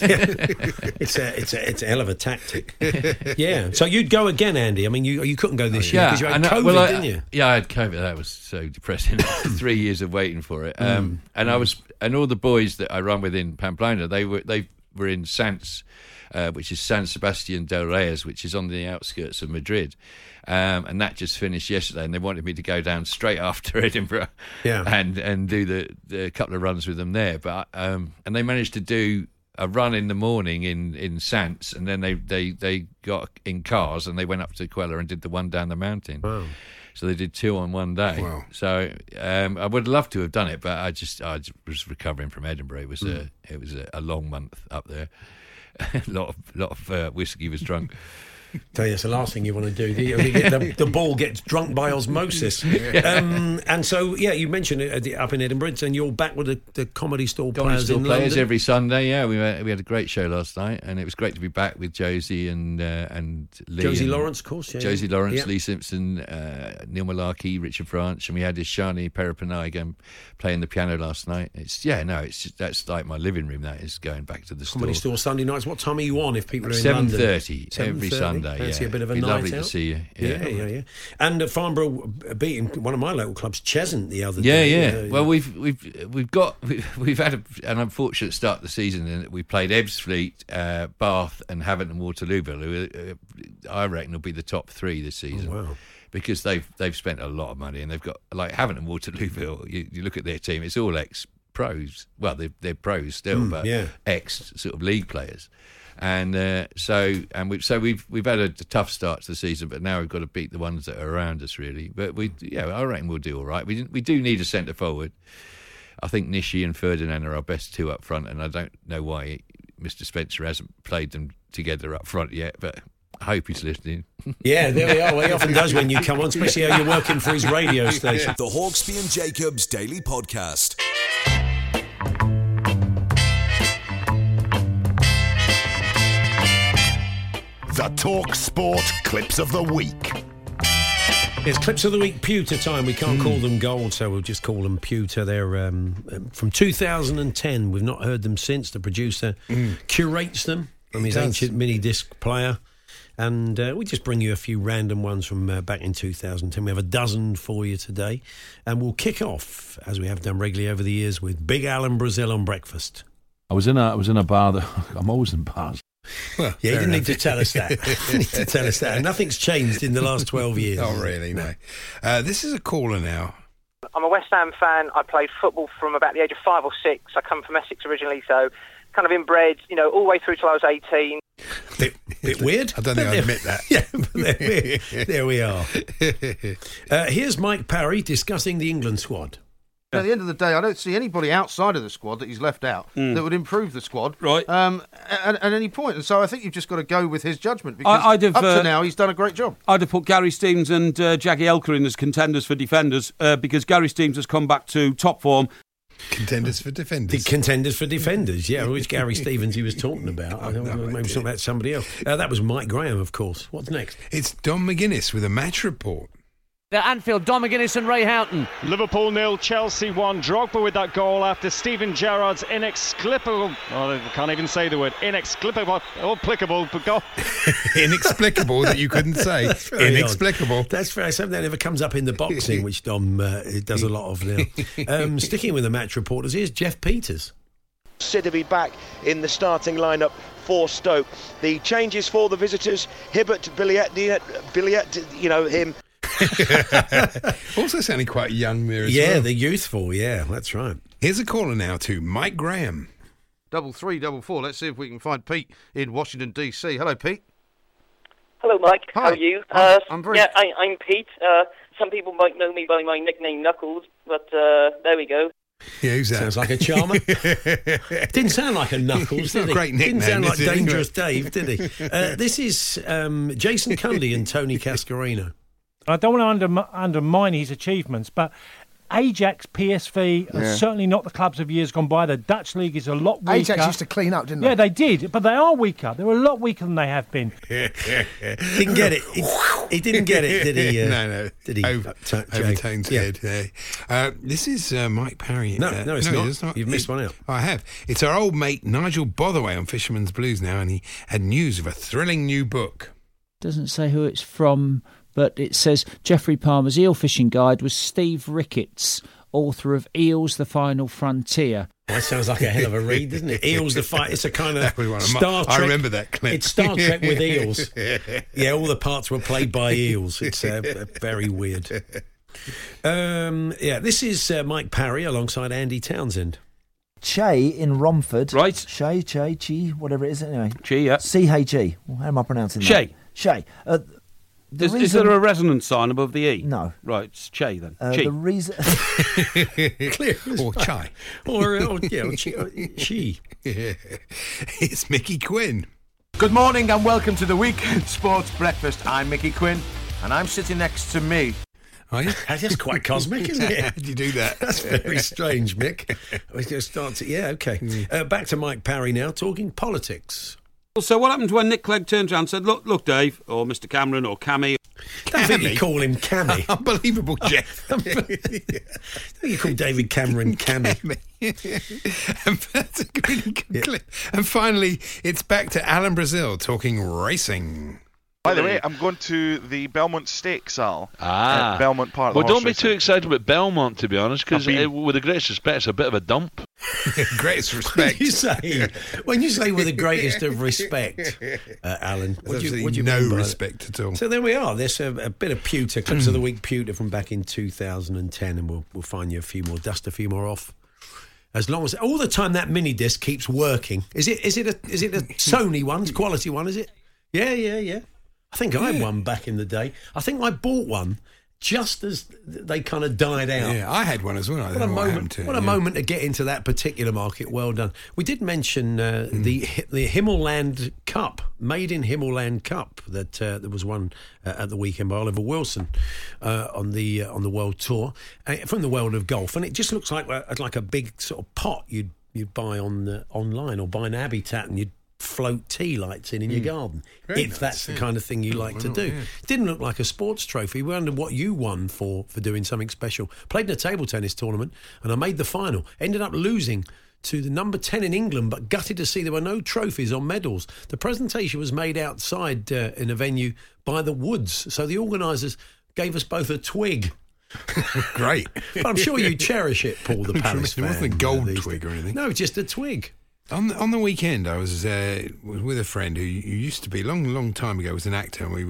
it's a it's a it's a hell of a tactic. Yeah. So you'd go again, Andy. I mean, you you couldn't go this year because you had and I- COVID, well, I- didn't you? Yeah, I had COVID. That was so depressing. Three years of waiting for it. Mm. Um, and I was, and all the boys that I run with in Pamplona, they were they were in Sants, uh, which is San Sebastian del Reyes, which is on the outskirts of Madrid. Um, and that just finished yesterday, and they wanted me to go down straight after Edinburgh, Yeah. and and do the, the couple of runs with them there. But um, and they managed to do a run in the morning in in Sants, and then they they they got in cars and they went up to Quella and did the one down the mountain. Wow. So they did two on one day. Wow. So um, I would love to have done it, but I just I just was recovering from Edinburgh. It was Mm. a it was a, a long month up there. a lot of lot of uh, whiskey was drunk. Tell you, it's the last thing you want to do. The, the, the ball gets drunk by osmosis. Um, and so, yeah, you mentioned it at the, up in Edinburgh, and you're back with the, the Comedy Store Comedy players Store in players London. every Sunday. Yeah, we had, we had a great show last night, and it was great to be back with Josie and uh, and Lee Josie and Lawrence, of course. Yeah, Josie yeah. Lawrence, Yeah. Lee Simpson, uh, Neil Malarkey, Richard Branch, and we had this Shani Peripanay again playing the piano last night. It's yeah, no, it's just, that's like my living room. That is going back to the Comedy store. Store Sunday nights. What time are you on if people are in Seven London? thirty every seven thirty? Sunday. Fancy Yeah, a bit of a Be night lovely out? to see you. Yeah, yeah, yeah. And uh, Farnborough beating one of my local clubs, Cheshunt, the other Yeah, day. yeah. Uh, Well, we've we've we've got we've, we've had a, an unfortunate start to the season in that we played Ebbsfleet, uh, Bath, and Havant and Waterlooville, who uh, I reckon will be the top three this season. Oh, wow. Because they've they've spent a lot of money, and they've got like Havant and Waterlooville. You, you look at their team; it's all ex pros. Well, they're they're pros still, Mm, but yeah. ex sort of league players. And uh, so, and we so we've we've had a tough start to the season, but now we've got to beat the ones that are around us, really. But we, yeah, I reckon we'll do all right. We we do need a centre forward. I think Nishi and Ferdinand are our best two up front, and I don't know why Mister Spencer hasn't played them together up front yet, but I hope he's listening. Yeah, there we are. Well, he often does when you come on, especially how you're working for his radio station. The Hawksby and Jacobs Daily Podcast. The Talk Sport Clips of the Week. It's Clips of the Week pewter time. We can't call them gold, so we'll just call them pewter. They're um, from two thousand ten. We've not heard them since. The producer curates them from his does. ancient mini disc player. And uh, we just bring you a few random ones from uh, back in two thousand ten. We have a dozen for you today. And we'll kick off, as we have done regularly over the years, with Big Alan Brazil on breakfast. I was in a I was in a bar that I'm always in bars. Well, Yeah, you fair didn't need enough. to tell us that. You didn't need to tell us that. And nothing's changed in the last twelve years. Oh, really? No. Uh, this is a caller now. I'm a West Ham fan. I played football from about the age of five or six. I come from Essex originally, so kind of inbred, you know, all the way through till I was eighteen. Bit, bit weird. I don't think I admit that. Yeah, but there, there we are. Uh, here's Mike Parry discussing the England squad. But at the end of the day, I don't see anybody outside of the squad that he's left out Mm. that would improve the squad Right. um, at, at any point. And so I think you've just got to go with his judgment because I- I'd have, up to uh, now he's done a great job. I'd have put Gary Steams and uh, Jackie Elker in as contenders for defenders uh, because Gary Steams has come back to top form. Contenders for defenders. The contenders for defenders, yeah. Which Gary Stevens he was talking about. I don't know, maybe talking about somebody else. Uh, that was Mike Graham, of course. What's next? It's Don McGuinness with a match report. The Anfield, Don McGuinness and Ray Houghton. Liverpool nil, Chelsea one. Drogba with that goal after Steven Gerrard's inexplicable, oh, I can't even say the word, inexplicable, applicable, but go. Inexplicable that you couldn't say. That's very Inexplicable. odd. That's very something that never comes up in the boxing, which Dom uh, does a lot of now. Um, sticking with the match reporters, here's Jeff Peters. Sidibe back in the starting lineup for Stoke. The changes for the visitors: Hibbert, Billiet, Billiet, you know him. Also sounding quite young there as Yeah, well. they're youthful, yeah, that's right. Here's a caller now to Mike Graham. Double three, double four. Let's see if we can find Pete in Washington, D C. Hello, Pete. Hello, Mike. Hi. How are you? I'm- Uh, I'm very- Yeah, I, I'm Pete. Uh, some people might know me by my nickname Knuckles, but uh, there we go. Yeah, who's that? Sounds like a charmer. Didn't sound like a Knuckles, It's did not he? a great Didn't nickname, sound like is it? Dangerous Dave, did he? Uh, this is um, Jason Cundy and Tony Cascarino. I don't want to under, undermine his achievements, but Ajax, P S V are Yeah. certainly not the clubs of years gone by. The Dutch league is a lot weaker. Ajax used to clean up, didn't they? Yeah, they did, but they are weaker. They're a lot weaker than they have been. Didn't get it. He, he didn't get it, did he? Uh, no, no. Did he? Over, T- Jay? over Tone's Yeah. head. there. Uh, this is uh, Mike Parry. No, uh, no, it's it not. is You've missed It- one out. I have. It's our old mate Nigel Botherway on Fisherman's Blues now, and he had news of a thrilling new book. Doesn't say who it's from, but it says Geoffrey Palmer's eel fishing guide was Steve Ricketts, author of Eels: The Final Frontier. That sounds like a hell of a read, doesn't it? Eels, the fight. It's a kind of That was one of my- Star Trek. I remember that clip. It's Star Trek with eels. Yeah, all the parts were played by eels. It's uh, very weird. Um, yeah, this is uh, Mike Parry alongside Andy Townsend. Che in Romford. Right. Che, Che, Chi, whatever it is anyway. Che, yeah. C H E. Well, how am I pronouncing that? Che. Che. Uh, the Is, is reason- there a resonance sign above the E? No. Right, it's Che then. Uh, Chi. the reason. Clear. Or chai. Or, or, yeah, or chi, or she. It's Mickey Quinn. Good morning and welcome to the Weekend Sports Breakfast. I'm Mickey Quinn and I'm sitting next to me. Are you? That's quite cosmic, isn't it? How did you do that? That's very strange, Mick. We're going to start to, yeah, okay. Uh, back to Mike Parry now, talking politics. So what happened when Nick Clegg turned around and said, look, look, Dave, or Mister Cameron, or Cammy. I think you call him Cammy. Unbelievable, Jeff. I think you call David Cameron Cammy. And that's a really good clip. And finally, it's back to Alan Brazil talking racing. By the way, I'm going to the Belmont Stakes, Al. Ah. At Belmont Park. Well, the don't horse be racing. too excited about Belmont, to be honest, because I've been- with the greatest respect, it's a bit of a dump. Greatest When respect. you say, when you say with the greatest of respect, uh, Alan, what do you, Absolutely what do you no mean by respect that? at all. So there we are. There's a, a bit of pewter, clips of the week pewter from back in two thousand ten, and we'll we'll find you a few more, dust a few more off. As long as all the time that mini disc keeps working. Is it? Is it a? Is it a Sony one? Quality one? Is it? Yeah, yeah, yeah. I think I had one back in the day. I think I bought one just as they kind of died out. Yeah, I had one as well. I What don't a know what happened moment! to it, What a yeah. moment to get into that particular market. Well done. We did mention uh, the the Himmelland Cup, made in Himmelland Cup, that uh, there was one uh, at the weekend by Oliver Wilson uh, on the uh, on the World Tour uh, from the world of golf, and it just looks like a, like a big sort of pot you'd you'd buy on uh, online or buy an habitat and you'd float tea lights in in your Mm. garden, Very if nice, that's the yeah. kind of thing you Oh, like why to not, do. yeah. Didn't look like a sports trophy. We wondered what you won for for doing something special. Played in a table tennis tournament and I made the final. Ended up losing to the number ten in England, but gutted to see there were no trophies or medals. The presentation was made outside uh, in a venue by the woods, so the organisers gave us both a twig. Great. But I'm sure you cherish it, Paul, the Palace It wasn't fan, a gold uh, these twig days. or anything. No, just a twig. On the, on the weekend, I was uh, was with a friend who, who used to be, long, long time ago, was an actor, and we were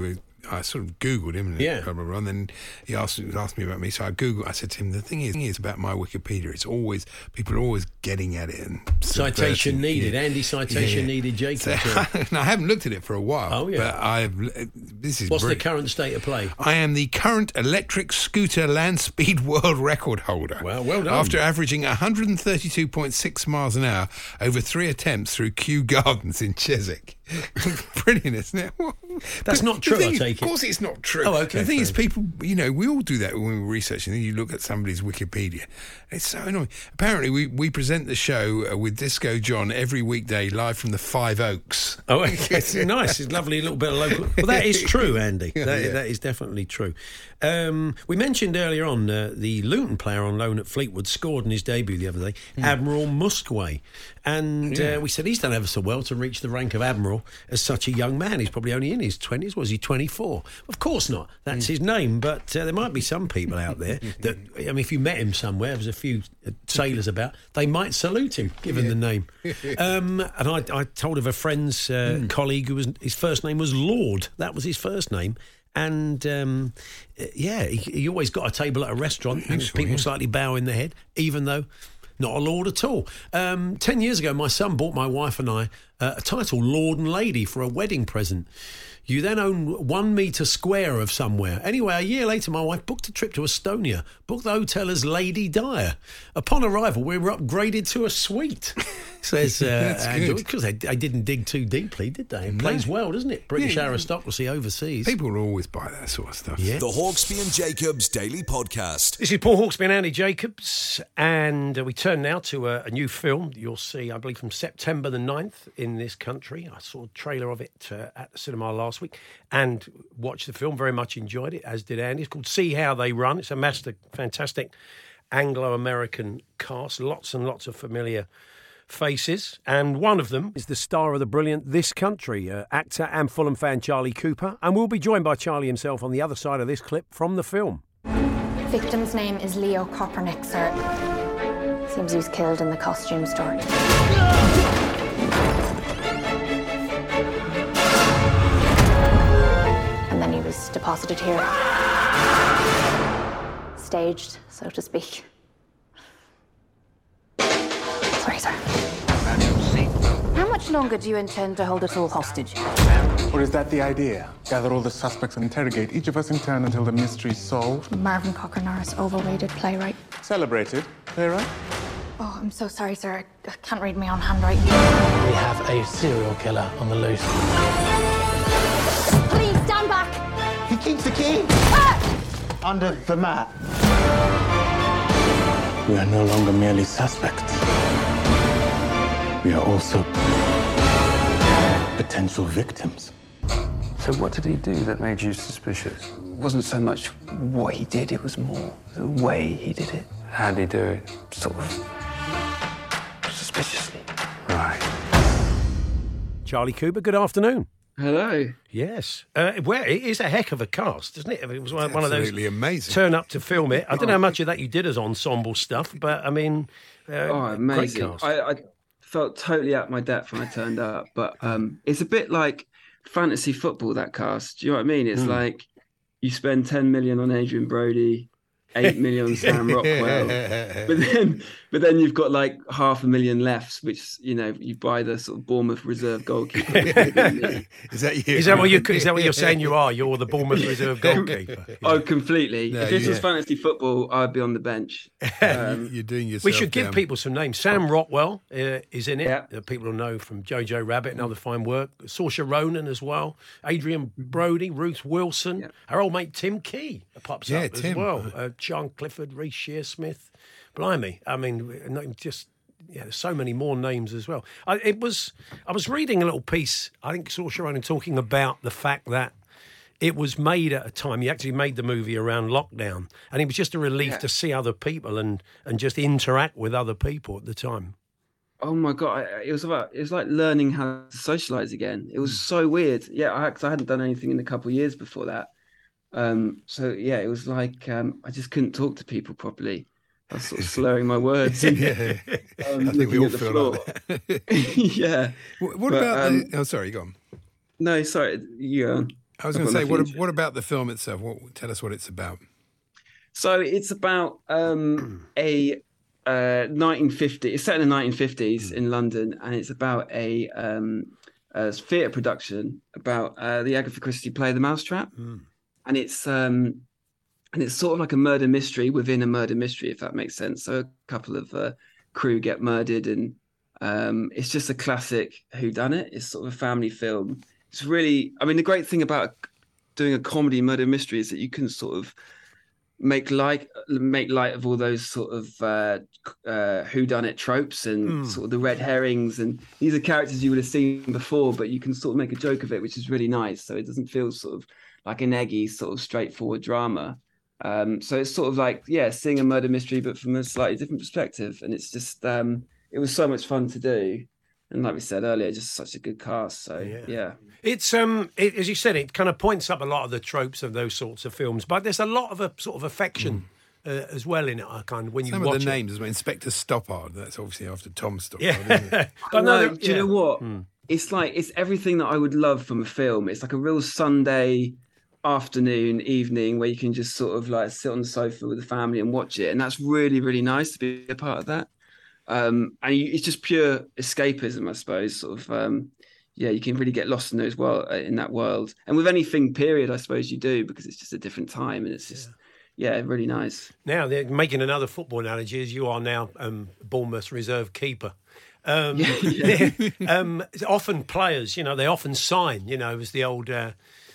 I sort of Googled him, and Yeah. blah, blah, blah, and then he asked, asked me about me. So I Googled, I said to him, the thing is, the thing is about my Wikipedia, it's always, people are always getting at it. And Citation subverting- needed. yeah. Andy citation Yeah. needed Jacob. So, no, I haven't looked at it for a while. Oh, yeah. But I've, this is What's brilliant. the current state of play? I am the current electric scooter land speed world record holder. Well, well done. After averaging one hundred thirty-two point six miles an hour over three attempts through Kew Gardens in Chiswick. Brilliant, isn't it? Well, That's but not the true, thing I is- take it. Of course it's not true. Oh, okay, The thing is, fine. people, you know, we all do that when we're researching. Then you look at somebody's Wikipedia. It's so annoying. Apparently, we, we present the show uh, with Disco John every weekday live from the Five Oaks. Oh, it's nice. It's a lovely little bit of local. Well, that is true, Andy. Yeah, That, yeah. that is definitely true. Um, we mentioned earlier on uh, the Luton player on loan at Fleetwood scored in his debut the other day, Admiral Muskway. And Yeah. uh, we said he's done ever so well to reach the rank of Admiral as such a young man. He's probably only in his twenties. Was he twenty-four? Of course not. That's his name. But uh, there might be some people out there that, I mean, if you met him somewhere, there's a few uh, sailors about, they might salute him, given the name. Um, and I, I told of a friend's uh, colleague who was, his first name was Lord. That was his first name. And um, uh, yeah, he, he always got a table at a restaurant and people yeah. slightly bowing their head, even though not a lord at all. Um, ten years ago, my son bought my wife and I uh, a title, Lord and Lady, for a wedding present. You then own one metre square of somewhere. Anyway, a year later, my wife booked a trip to Estonia, booked the hotel as Lady Dyer. Upon arrival, we were upgraded to a suite. Says uh, That's Andrew, good. because they, they didn't dig too deeply, did they? It No. plays well, doesn't it? British Yeah. aristocracy overseas. People will always buy that sort of stuff. Yeah. The Hawksby and Jacobs Daily Podcast. This is Paul Hawksby and Andy Jacobs, and uh, we turn now to a, a new film you'll see, I believe, from September the ninth in this country. I saw a trailer of it uh, at the cinema last week and watched the film, very much enjoyed it, as did Andy. It's called See How They Run. It's a master, fantastic Anglo-American cast, lots and lots of familiar faces, and one of them is the star of the brilliant This Country, uh, actor and Fulham fan Charlie Cooper, and we'll be joined by Charlie himself on the other side of this clip from the film. Victim's name is Leo Kopernik, sir. Seems he was killed in the costume store. And then he was deposited here. Staged, so to speak. Sorry, sir. How much longer do you intend to hold us all hostage? Or is that the idea? Gather all the suspects and interrogate each of us in turn until the mystery's solved? Marvin Cocker Norris, overrated playwright. Celebrated playwright? Oh, I'm so sorry, sir. I I can't read my own handwriting. We have a serial killer on the loose. Please stand back. He keeps the key under the mat. We are no longer merely suspects. We are also potential victims. So what did he do that made you suspicious? It wasn't so much what he did, it was more the way he did it. How did he do it? Sort of suspiciously. Right. Charlie Cooper, good afternoon. Hello. Yes. Uh, well, it is a heck of a cast, isn't it? It was one, one of those... Absolutely amazing. Turn up to film it. I don't know how much of that you did as ensemble stuff, but, I mean... Uh, Oh, amazing. Great cast. I, I felt totally out my depth when I turned up, but um, it's a bit like fantasy football, that cast. Do you know what I mean? It's Mm. like you spend ten million on Adrian Brody, eight million on Sam Rockwell, but then but then you've got like half a million left, which, you know, you buy the sort of Bournemouth reserve goalkeeper. Is that you? Is that what you? Is that what you're saying? You are. You're the Bournemouth reserve goalkeeper. Oh, completely. No, if this was yeah. fantasy football, I'd be on the bench. Um, You're doing yourself We should give down. people some names. Sam Rockwell uh, is in it. Uh, people will know from Jojo Rabbit and other fine work. Saoirse Ronan as well. Adrian Brody, Ruth Wilson. Our old mate Tim Key pops Yeah, up Tim. as well. Uh, John Clifford, Reece Shearsmith. Blimey. I mean, not just... Yeah, there's so many more names as well. I, it was. I was reading a little piece. I think Saoirse Ronan talking about the fact that it was made at a time. He actually made the movie around lockdown, and it was just a relief Yeah. to see other people and and just interact with other people at the time. Oh my god! I- It was about. It was like learning how to socialize again. It was so weird. Yeah, I, 'cause I hadn't done anything in a couple of years before that. Um, so yeah, it was like um, I just couldn't talk to people properly. I was sort of slurring my words. And, Yeah. um, I think we looking all at the feel floor. like that. Yeah. What, what But, about um, the... Oh, sorry, go on. No, sorry. You go on. I was going to say, what, what about the film itself? What, tell us what it's about. So it's about um, a uh, nineteen fifty. It's set in the nineteen fifties in London, and it's about a, um, a theatre production about uh, the Agatha Christie play The Mousetrap, mm. and it's um, and it's sort of like a murder mystery within a murder mystery, if that makes sense. So a couple of uh, crew get murdered, and um, it's just a classic whodunit. It's sort of a family film. It's really, I mean, the great thing about doing a comedy murder mystery is that you can sort of make light make light of all those sort of uh, uh, whodunit tropes and mm. sort of the red herrings, and these are characters you would have seen before, but you can sort of make a joke of it, which is really nice. So it doesn't feel sort of like an eggy, sort of straightforward drama. Um, so it's sort of like, yeah, seeing a murder mystery, but from a slightly different perspective. And it's just, um, it was so much fun to do. And like we said earlier, just such a good cast. So, yeah. yeah. It's, um, it, as you said, it kind of points up a lot of the tropes of those sorts of films, but there's a lot of a sort of affection mm. uh, as well in it, I kind of, when Some you watch of the it. names as well. Inspector Stoppard, that's obviously after Tom Stoppard, yeah. isn't it? But no, do you yeah. know what? Mm. It's like, it's everything that I would love from a film. It's like a real Sunday afternoon, evening, where you can just sort of like sit on the sofa with the family and watch it. And that's really, really nice to be a part of that. Um, and you, it's just pure escapism, I suppose. Sort of, um, yeah, you can really get lost in those world, in that world. And with anything period, I suppose you do, because it's just a different time, and it's just, yeah, yeah really nice. Now, they're making another football analogy, as you are now um, Bournemouth's reserve keeper. Um, yeah, yeah. um, often players, you know, they often sign, you know, as the old uh,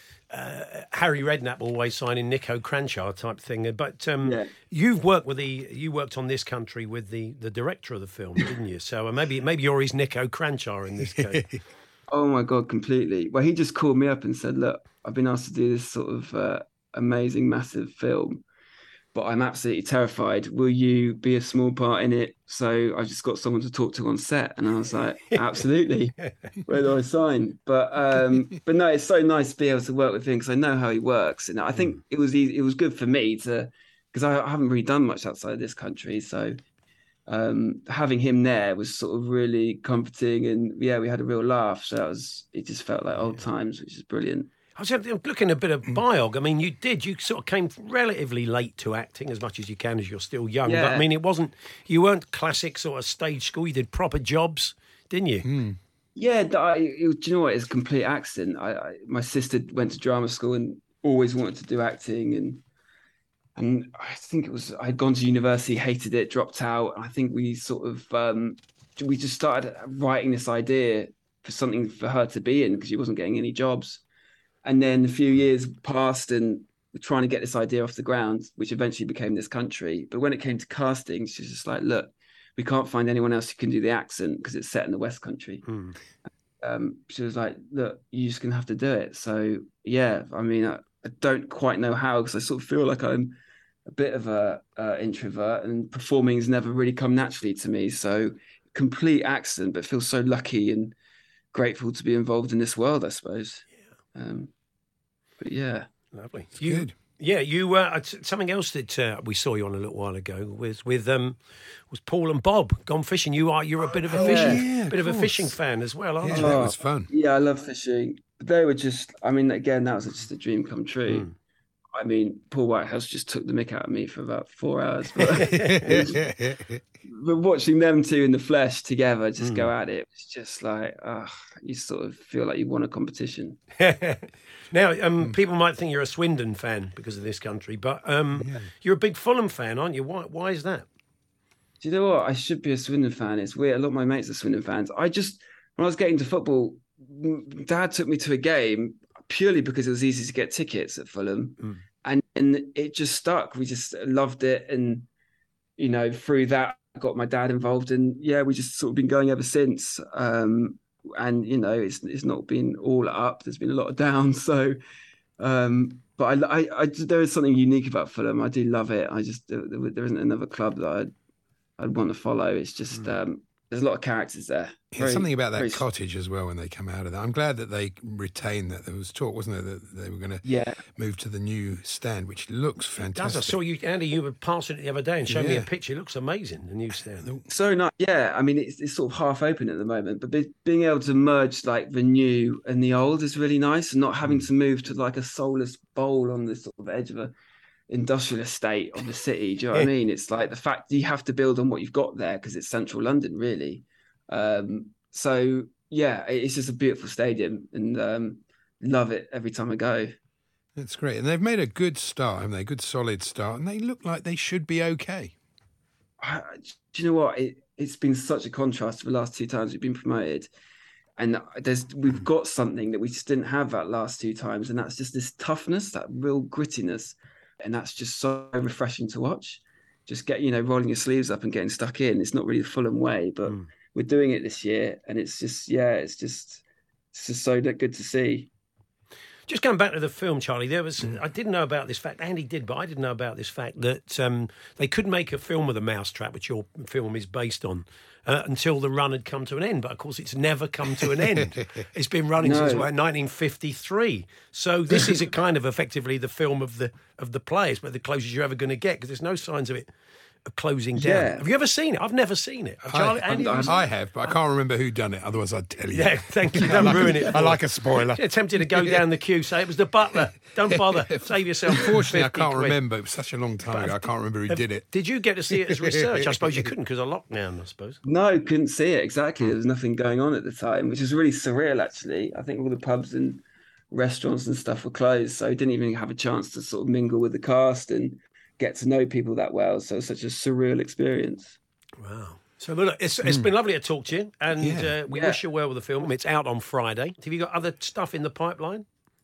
uh, Harry Redknapp always signing Nico Cranchar type thing. But um, yeah. you've worked with the, you worked on This Country with the, the director of the film, didn't you? So uh, maybe maybe you're his Nico Cranchar in this case. Oh my God, completely. Well, he just called me up and said, "Look, I've been asked to do this sort of uh, amazing, massive film, but I'm absolutely terrified. Will you be a small part in it?" So I just got someone to talk to on set, and I was like, "Absolutely. Where do I sign?" But um, but no, it's so nice to be able to work with him, because I know how he works, and I think it was easy, it was good for me to, because I, I haven't really done much outside of This Country, so um, having him there was sort of really comforting, and yeah, we had a real laugh. So that was, it just felt like old times, which is brilliant. I was looking at a bit of biog. I mean, you did. You sort of came relatively late to acting, as much as you can, as you're still young. Yeah. But I mean, it wasn't. You weren't classic sort of stage school. You did proper jobs, didn't you? Mm. Yeah. I, it, do you know what? It's a complete accident. I, I, my sister went to drama school and always wanted to do acting, and and I think it was I'd gone to university, hated it, dropped out. I think we sort of um, we just started writing this idea for something for her to be in, because she wasn't getting any jobs. And then a few years passed, and we're trying to get this idea off the ground, which eventually became This Country. But when it came to casting, she's just like, "Look, we can't find anyone else who can do the accent, because it's set in the West Country." Hmm. Um, she was like, "Look, you're just going to have to do it." So, yeah, I mean, I, I don't quite know how, because I sort of feel like I'm a bit of a uh, introvert, and performing has never really come naturally to me. So complete accident, but feel so lucky and grateful to be involved in this world, I suppose. Um, but yeah, lovely. You, good. Yeah, you. Uh, something else that uh, we saw you on a little while ago was with um, was Paul and Bob Gone Fishing. You are you're a bit of a fishing, yeah, bit of, of a fishing fan as well, aren't yeah, you? That was fun. Yeah, I love fishing. But they were just. I mean, again, that was just a dream come true. Mm. I mean, Paul Whitehouse just took the mick out of me for about four hours. But, but watching them two in the flesh together just mm. go at it, it's just like, oh, you sort of feel like you won a competition. Now, um, mm. people might think you're a Swindon fan because of This Country, but um, yeah. you're a big Fulham fan, aren't you? Why, why is that? Do you know what? I should be a Swindon fan. It's weird. A lot of my mates are Swindon fans. I just, when I was getting to football, Dad took me to a game purely because it was easy to get tickets at Fulham. Mm. And and it just stuck. We just loved it. And, you know, through that, I got my dad involved. And, yeah, we just sort of been going ever since. Um, and, you know, it's it's not been all up. There's been a lot of downs. So, um, but I, I, I, there is something unique about Fulham. I do love it. I just, there, there isn't another club that I'd, I'd want to follow. It's just, mm. um, there's a lot of characters there. Yeah, Very- something about that very- cottage as well when they come out of that. I'm glad that they retained that. There was talk, wasn't there, that they were going to Yeah. move to the new stand, which looks Does fantastic. I saw you, Andy? You were passing it the other day and showed me a Yeah. picture. It looks amazing. The new stand. So nice, yeah. I mean, it's, it's sort of half open at the moment, but be, being able to merge like the new and the old is really nice, and not having to move to like a soulless bowl on the sort of edge of a industrial estate of the city. Do you know what I mean? It's like the fact that you have to build on what you've got there because it's central London, really. Um, so yeah, it's just a beautiful stadium, and um, love it every time I go. That's great. And they've made a good start, haven't they? A good solid start. And they look like they should be okay. I- do you know what? It, it's been such a contrast to the last two times we've been promoted. And there's we've got something that we just didn't have that last two times. And that's just this toughness, that real grittiness. And that's just so refreshing to watch. Just get, you know, rolling your sleeves up and getting stuck in. It's not really the Fulham way, but Mm. we're doing it this year. And it's just, yeah, it's just, it's just so good to see. Just going back to the film, Charlie, there was I didn't know about this fact. Andy did, but I didn't know about this fact that um, they couldn't make a film with a mousetrap, which your film is based on, uh, until the run had come to an end. But of course, it's never come to an end. It's been running No. since what, nineteen fifty-three. So this is a kind of effectively the film of the of the players, but the closest you're ever going to get because there's no signs of it of closing down. Yeah. Have you ever seen it? I've never seen it. Charlie, I, Andy, have you seen I it? have, but I can't remember who done it. Otherwise, I'd tell you. Yeah, thank you. I Don't like ruin a- it. I like a spoiler. Yeah, tempted to go down the queue, say it was the butler. Don't bother. Save yourself. Unfortunately, I fifty can't quid. remember. It was such a long time ago. I can't remember who Have- did it. Did you get to see it as research? I suppose you couldn't because of lockdown, I suppose. No, couldn't see it exactly. There was nothing going on at the time, which is really surreal. Actually, I think all the pubs and restaurants and stuff were closed, so I didn't even have a chance to sort of mingle with the cast and get to know people that well. So it's such a surreal experience. Wow. So look, it's it's been lovely to talk to you, and Yeah. uh, we Yeah. wish you well with the film. It's out on Friday. Have you got other stuff in the pipeline?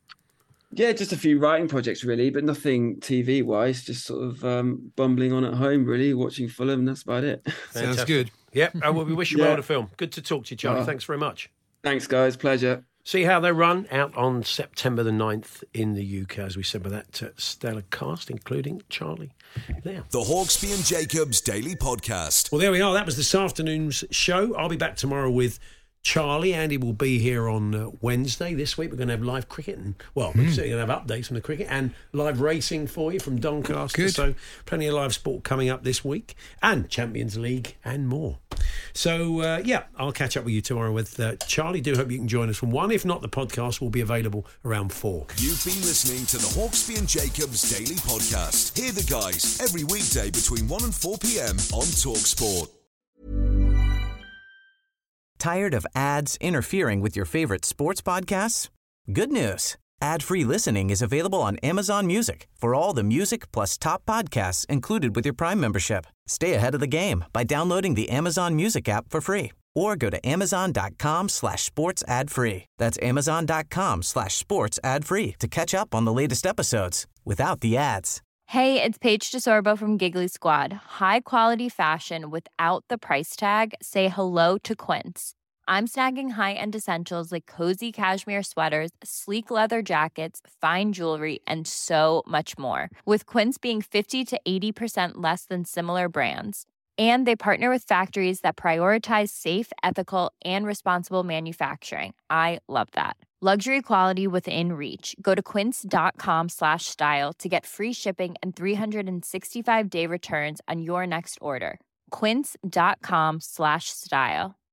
Yeah, just a few writing projects really, but nothing T V wise. Just sort of um, bumbling on at home, really, watching Fulham. And that's about it. Fantastic. Yep. Oh, well, we wish you Yeah. well with the film. Good to talk to you, Charlie. Oh. Thanks very much. Thanks, guys. Pleasure. See how they run out on September the ninth in the U K, as we said, with that uh, stellar cast, including Charlie there. The Hawksby and Jacobs Daily Podcast. Well, there we are. That was this afternoon's show. I'll be back tomorrow with Charlie. Andy will be here on uh, Wednesday. This week we're going to have live cricket and, well, we're certainly going to have updates from the cricket and live racing for you from Doncaster. Good. So plenty of live sport coming up this week and Champions League and more. So, uh, yeah, I'll catch up with you tomorrow with uh, Charlie. Do hope you can join us from one. If not, the podcast will be available around four. You've been listening to the Hawksby and Jacobs Daily Podcast. Hear the guys every weekday between one and four p.m. on TalkSport. Tired of ads interfering with your favorite sports podcasts? Good news. Ad-free listening is available on Amazon Music for all the music plus top podcasts included with your Prime membership. Stay ahead of the game by downloading the Amazon Music app for free or go to amazon.com slash sports ad free. That's amazon.com slash sports ad free to catch up on the latest episodes without the ads. Hey, it's Paige DeSorbo from Giggly Squad. High quality fashion without the price tag. Say hello to Quince. I'm snagging high-end essentials like cozy cashmere sweaters, sleek leather jackets, fine jewelry, and so much more. With Quince being fifty to eighty percent less than similar brands. And they partner with factories that prioritize safe, ethical, and responsible manufacturing. I love that. Luxury quality within reach. Go to quince.com slash style to get free shipping and three sixty-five day returns on your next order. Quince.com slash style.